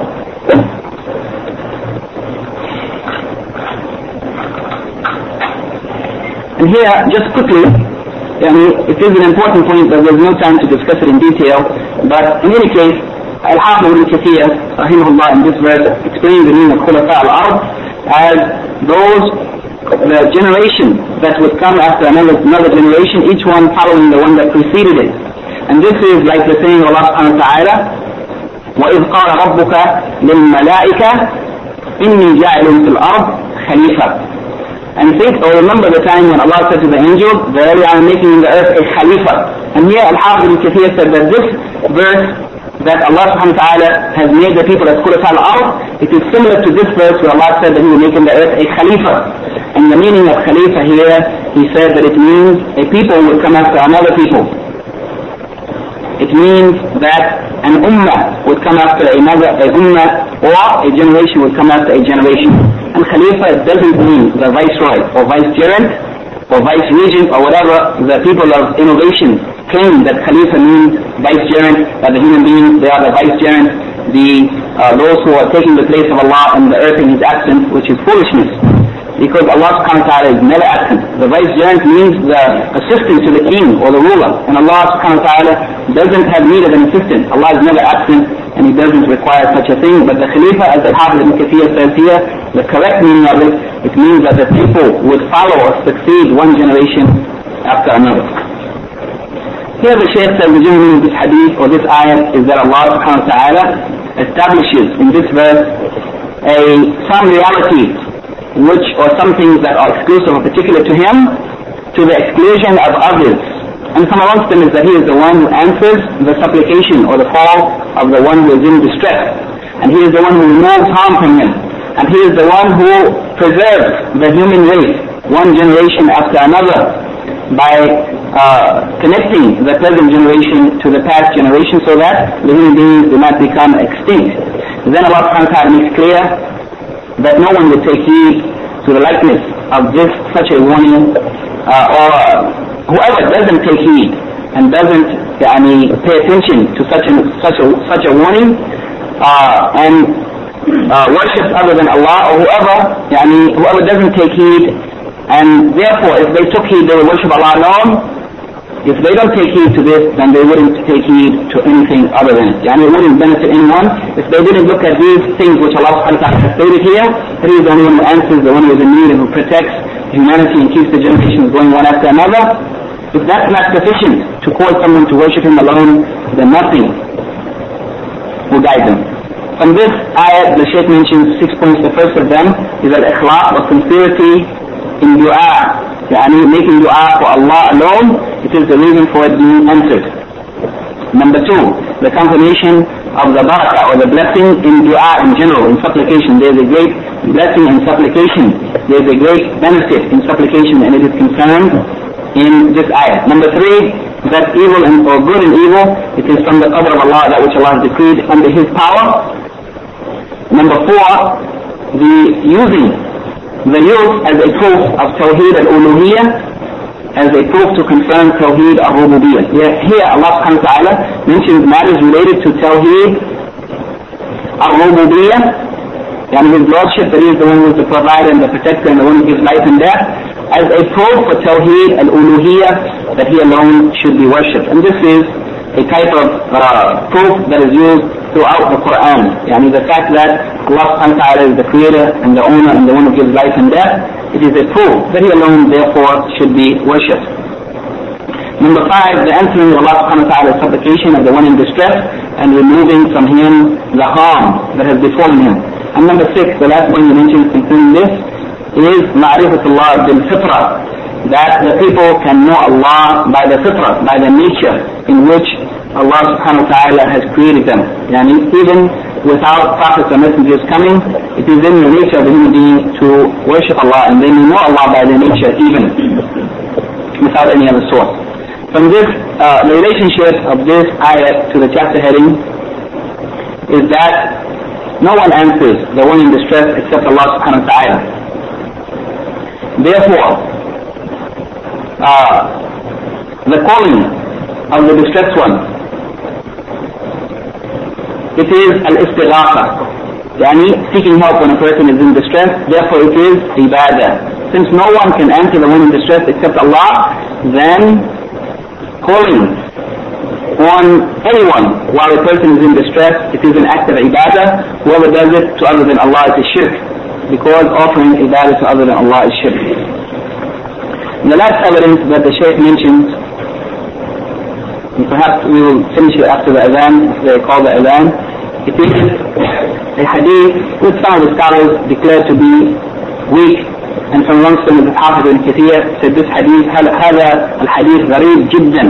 And here, just quickly, I mean, it is an important point, but there's no time to discuss it in detail. But in any case, Al-Hafiz ibn Kathir, rahimahullah, in this verse, explains the meaning of Khulafa al-Ard as those the generation that would come after another, another generation, each one following the one that preceded it. And this is like the saying of Allah subhanahu wa ta'ala, وَإِذْ قَالَ رَبُّكَ لِلْمَلَائِكَةِ إِنِّي جَاعِلٌ فِي الْأَرْضِ خَلِيفَةً. And think or remember the time when Allah said to the angels, verily I am making in the earth a Khalifa. And here Al-Hafiz ibn Kathir said that this verse that Allah subhanahu wa ta'ala has made the people as Khulafa al-Ard, it is similar to this verse where Allah said that He will make in the earth a Khalifa. And the meaning of Khalifa here, he said that it means a people will come after another people. It means that an ummah would come after another a ummah, or a generation would come after a generation. And Khalifa doesn't mean the viceroy or vicegerent or vice-regent or whatever the people of innovation claim that Khalifa means vicegerent, that the human beings, they are the vicegerent, the, uh, those who are taking the place of Allah in the earth in His absence, which is foolishness. Because Allah subhanahu wa ta'ala is never absent. The vicegerent means the assistant to the king or the ruler. And Allah subhanahu wa ta'ala doesn't have need of an assistant. Allah is never absent and He doesn't require such a thing. But the Khalifa, as Al-Hafiz ibn Kathir says here, the correct meaning of it, it means that the people would follow or succeed one generation after another. Here the Shaykh says the general meaning of this hadith or this ayat is that Allah subhanahu wa ta'ala establishes in this verse a some realities which or some things that are exclusive or particular to Him, to the exclusion of others. And from amongst them is that He is the one who answers the supplication or the call of the one who is in distress. And He is the one who removes harm from him. And He is the one who preserves the human race, one generation after another, by uh, connecting the present generation to the past generation so that the human beings do not become extinct. Then Allah subhanahu wa ta'ala makes clear that no one would take heed to the likeness of this, such a warning, uh, or whoever doesn't take heed and doesn't I mean, pay attention to such a, such a, such a warning, uh, and uh, worships other than Allah, or whoever, I mean, whoever doesn't take heed, and therefore if they took heed they would worship Allah alone, if they don't take heed to this, then they wouldn't take heed to anything other than it. Yani it wouldn't benefit anyone if they didn't look at these things which Allah subhanahu wa ta'ala has stated here. That He is the only one who answers, the one who is in need and who protects humanity and keeps the generations going one after another. If that's not sufficient to cause someone to worship Him alone, then nothing will guide them. From this ayat, the Shaykh mentions six points. The first of them is al-ikhlas, or sincerity in dua. Yani making dua for Allah alone, it is the reason for it being answered. Number two, the confirmation of the barakah, or the blessing in dua in general, in supplication. There is a great blessing in supplication. There is a great benefit in supplication, and it is confirmed in this ayat. Number three, that evil and, or good and evil, it is from the qadr of Allah, that which Allah has decreed under His power. Number four, the using the use as a proof of Tawheed al-Uluhiyyah, as a proof to confirm Tawheed al-Rububiyyah. Here Allah subhanahu wa ta'ala mentions matters related to Tawheed al-Rububiyyah, and His Lordship, that He is the one who is the provider and the protector and the one who gives life and death, as a proof for Tawheed al-Uluhiyyah, that He alone should be worshipped. And this is a type of uh, proof that is used throughout the Quran. Yani the fact that Allah subhanahu wa ta'ala is the creator and the owner and the one who gives life and death, it is a proof that He alone therefore should be worshipped. Number five, the answering of Allah subhanahu wa ta'ala's supplication of the one in distress and removing from him the harm that has befallen him. And number six, the last point you mentioned concerning this is ma'rifatullah bil fitra, that the people can know Allah by the fitra, by the nature in which Allah subhanahu wa ta'ala has created them. Yani even without prophets or messengers coming, it is in the nature of the human being to worship Allah, and they may know Allah by their nature even without any other source. From this, uh, the relationship of this ayat to the chapter heading is that no one answers the one in distress except Allah subhanahu wa ta'ala. Therefore, uh, the calling of the distressed one, it is al-istighatha, yani seeking help when a person is in distress. Therefore it is ibadah. Since no one can answer the one in distress except Allah, then calling on anyone while a person is in distress, it is an act of ibadah. Whoever does it to other than Allah is a shirk, because offering ibadah to other than Allah is shirk. The last evidence that the Shaykh mentions, and perhaps we will finish it after the adhan, if they call the adhan, it is a hadith which some of the scholars declare to be weak, and from amongst them is the Hafiz ibn Kathir said this hadith, هذا الحديث غريب جدا,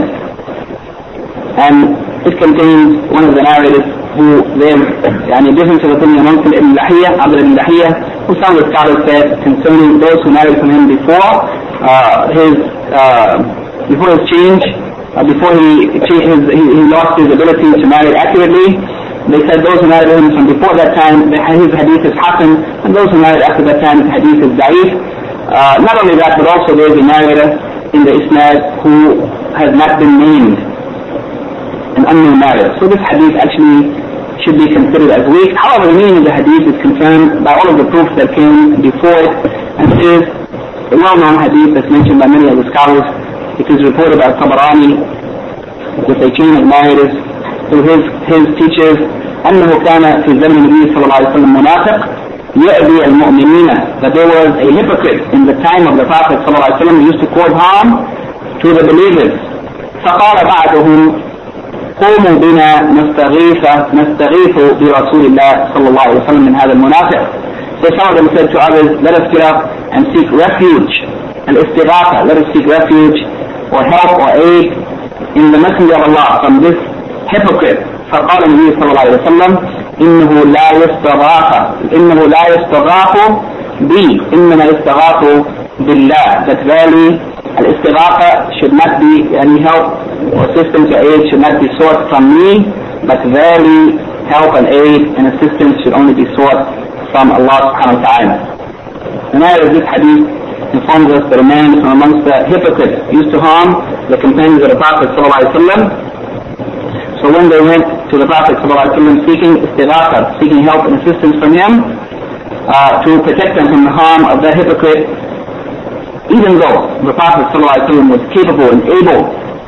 and it contains one of the narrators who there يعني difference of opinion amongst Ibn Lahiyah, Abd ibn Lahiyah, who some of the scholars said concerning those who married from him before uh, his uh, before his change. Uh, before he, his, he he lost his ability to marry accurately, they said those who married him from before that time, his hadith is hasan, and those who married after that time, his hadith is da'if. Uh, not only that, but also there is a narrator in the isnad who has not been named, an unknown narrator. So this hadith actually should be considered as weak. However, the meaning of the hadith is confirmed by all of the proofs that came before it, and it is a well-known hadith that's mentioned by many of the scholars. It is reported by Tabarani with a chain of narrators through his, his teachers, أنه كان في زمن النبي صلى الله عليه وسلم منافق يأذي المؤمنين, that there was a hypocrite in the time of the Prophet صلى الله عليه وسلم who used to cause harm to the believers. فقال بعضهم قوموا بنا نستغيث نستغيث برسول الله صلى الله عليه وسلم من هذا المنافق. So some of them said to others, let us get up and seek refuge, al-istighatha, let us seek refuge or help or aid in the Messenger of Allah from this hypocrite. فقال النبي صلى الله عليه وسلم إنه لا يستغاث إنه لا يستغاث بي إنما يستغاث بالله, that verily al-istighatha should not be any help or assistance or aid should not be sought from me, but verily help and aid and assistance should only be sought from Allah subhanahu wa ta'ala. The narrator of this hadith informs us that a man from amongst the hypocrites used to harm the companions of the Prophet sallallahu alaihi wasallam. So when they went to the Prophet sallallahu alaihi wasallam seeking istighatha, seeking help and assistance from him uh, to protect them from the harm of that hypocrite, even though the Prophet sallallahu alaihi wasallam was capable and able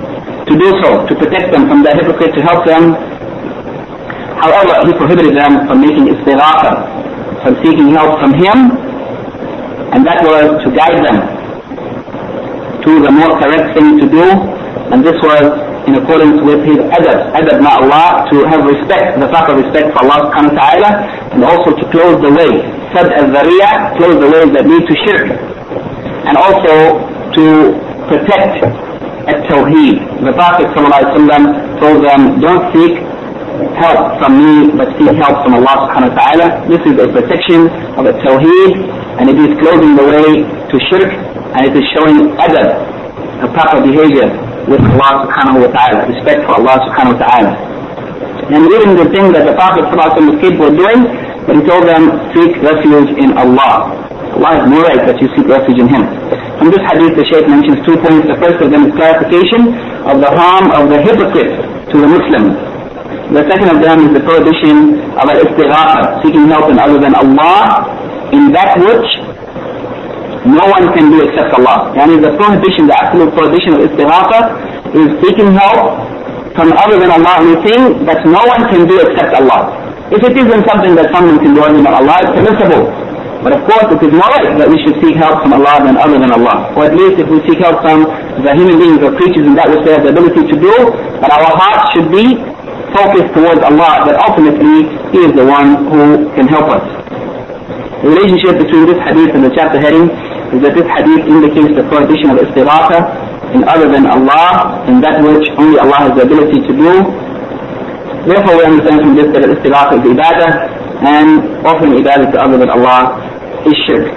to do so, to protect them from the hypocrite, to help them. However, he prohibited them from making istighatha, from seeking help from him, and that was to guide them to the more correct thing to do, and this was in accordance with his adab, adab ma Allah, to have respect, the proper respect for Allah subhanahu wa ta'ala, and also to close the way, sad al-dhariya, close the ways that lead to shirk, and also to protect at-tawheed. The Prophet ﷺ told them, don't seek help from me, but seek help from Allah subhanahu wa ta'ala. This is a protection of at-tawheed, and it is closing the way to shirk, and it is showing adab, a proper behavior with Allah subhanahu wa ta'ala, respect for Allah subhanahu wa ta'ala. And even the thing that the Prophet ﷺ kids were doing, but he told them, seek refuge in Allah. Allah has no right that you seek refuge in Him. From this hadith, the Shaykh mentions two points. The first of them is clarification of the harm of the hypocrite to the Muslims. The second of them is the prohibition of al-istighatha, seeking help in other than Allah, in that which no one can do except Allah. Yani the prohibition, the absolute prohibition of istighatha is seeking help from other than Allah, anything that no one can do except Allah. If it isn't something that someone can do other than Allah, it's permissible. But of course it is more right that we should seek help from Allah than other than Allah. Or at least if we seek help from the human beings or creatures in that which they have the ability to do, but our hearts should be focused towards Allah, that ultimately He is the one who can help us. The relationship between this hadith and the chapter heading is that this hadith indicates the prohibition of istighatha in other than Allah, in that which only Allah has the ability to do. Therefore we understand from this that istighatha is ibadah, and offering ibadah to other than Allah is shirk.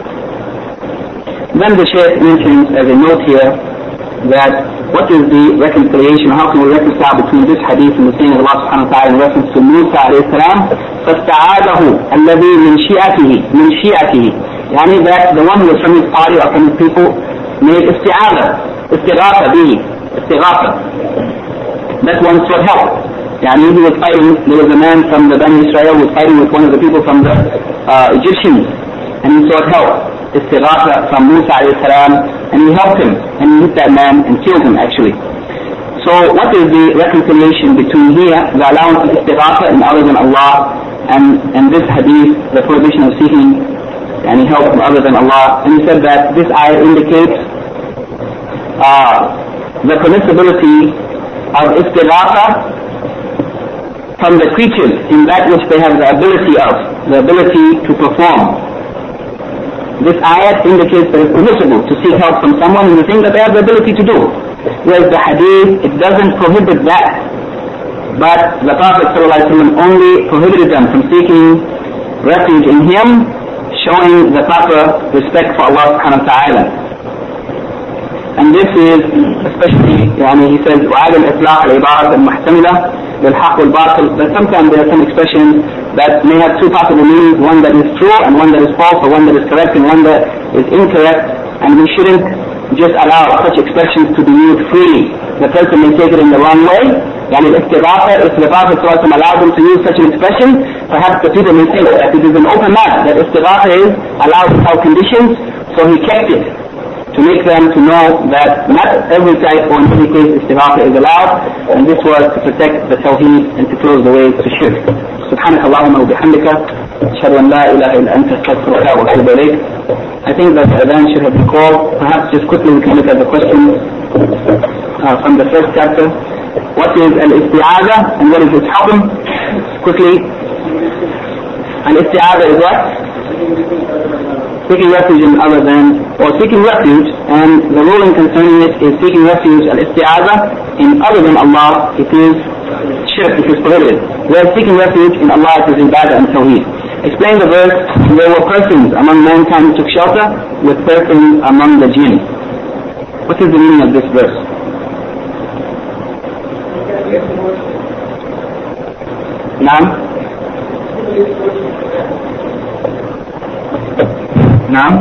Then the Shaykh mentions as a note here that what is the reconciliation, how can we reconcile between this hadith and the saying of Allah subhanahu wa ta'ala in reference to Musa alayhi salam, فَاسْتَعَاذَهُ الَّذِي مِنْ شِيَعَتِهِ مِنْ شِيَعَتِهِ, yani that the one who was from his party or from his people made isti'adha, istighatha bihi, istighatha, that one sought help. Yani he was fighting, there was a man from the Bani Israel who was fighting with one of the people from the uh, Egyptians, and he sought help, istighatha from Musa alayhi salam, and he helped him, and he hit that man and killed him actually. So what is the reconciliation between here, the allowance of istighatha in other than Allah, and, and this hadith, the prohibition of seeking any help from other than Allah? And he said that this ayah indicates uh, the permissibility of istighatha from the creatures in that which they have the ability of, the ability to perform. This ayat indicates that it's permissible to seek help from someone in the thing that they have the ability to do. Whereas the hadith, it doesn't prohibit that. But the Prophet ﷺ only prohibited them from seeking refuge in him, showing the proper respect for Allah subhanahu wa ta'ala. And this is especially, yani he says, وَعَلَى الْإِطْلَاقِ الْعِبَارَةِ الْمُحْتَمِلَةِ لِلْحَقِّ وَالْبَاطِلِ, that sometimes there are some expressions that may have two possible meanings, one that is true and one that is false, or one that is correct and one that is incorrect, and we shouldn't just allow such expressions to be used freely. The person may take it in the wrong way. Yani al-istighatha, if the Prophet ﷺ allowed them to use such an expression, perhaps the people may think that it is an open matter, that istighatha is allowed without conditions, so he kept it to make them to know that not every type or in every case istighatha is allowed, and this was to protect the tawheed and to close the way to shirk. سبحانك اللهم وبحمدك أشهد أن لا إله إلا أنت أستغفرك وأتوب إليك. I think that the adhan should have been called. Perhaps just quickly we can look at the questions uh, from the first chapter. What is al-isti'adha and what is its hukm? Quickly. Al-isti'adha is what? Seeking refuge in other than, or seeking refuge, and the ruling concerning it is seeking refuge, al-isti'adha, in other than Allah, it is shirk, it is prohibited. Whereas seeking refuge in Allah, it is ibadah and tawheed. Explain the verse, there were persons among mankind who took shelter with persons among the jinn. What is the meaning of this verse? Naam? Naam?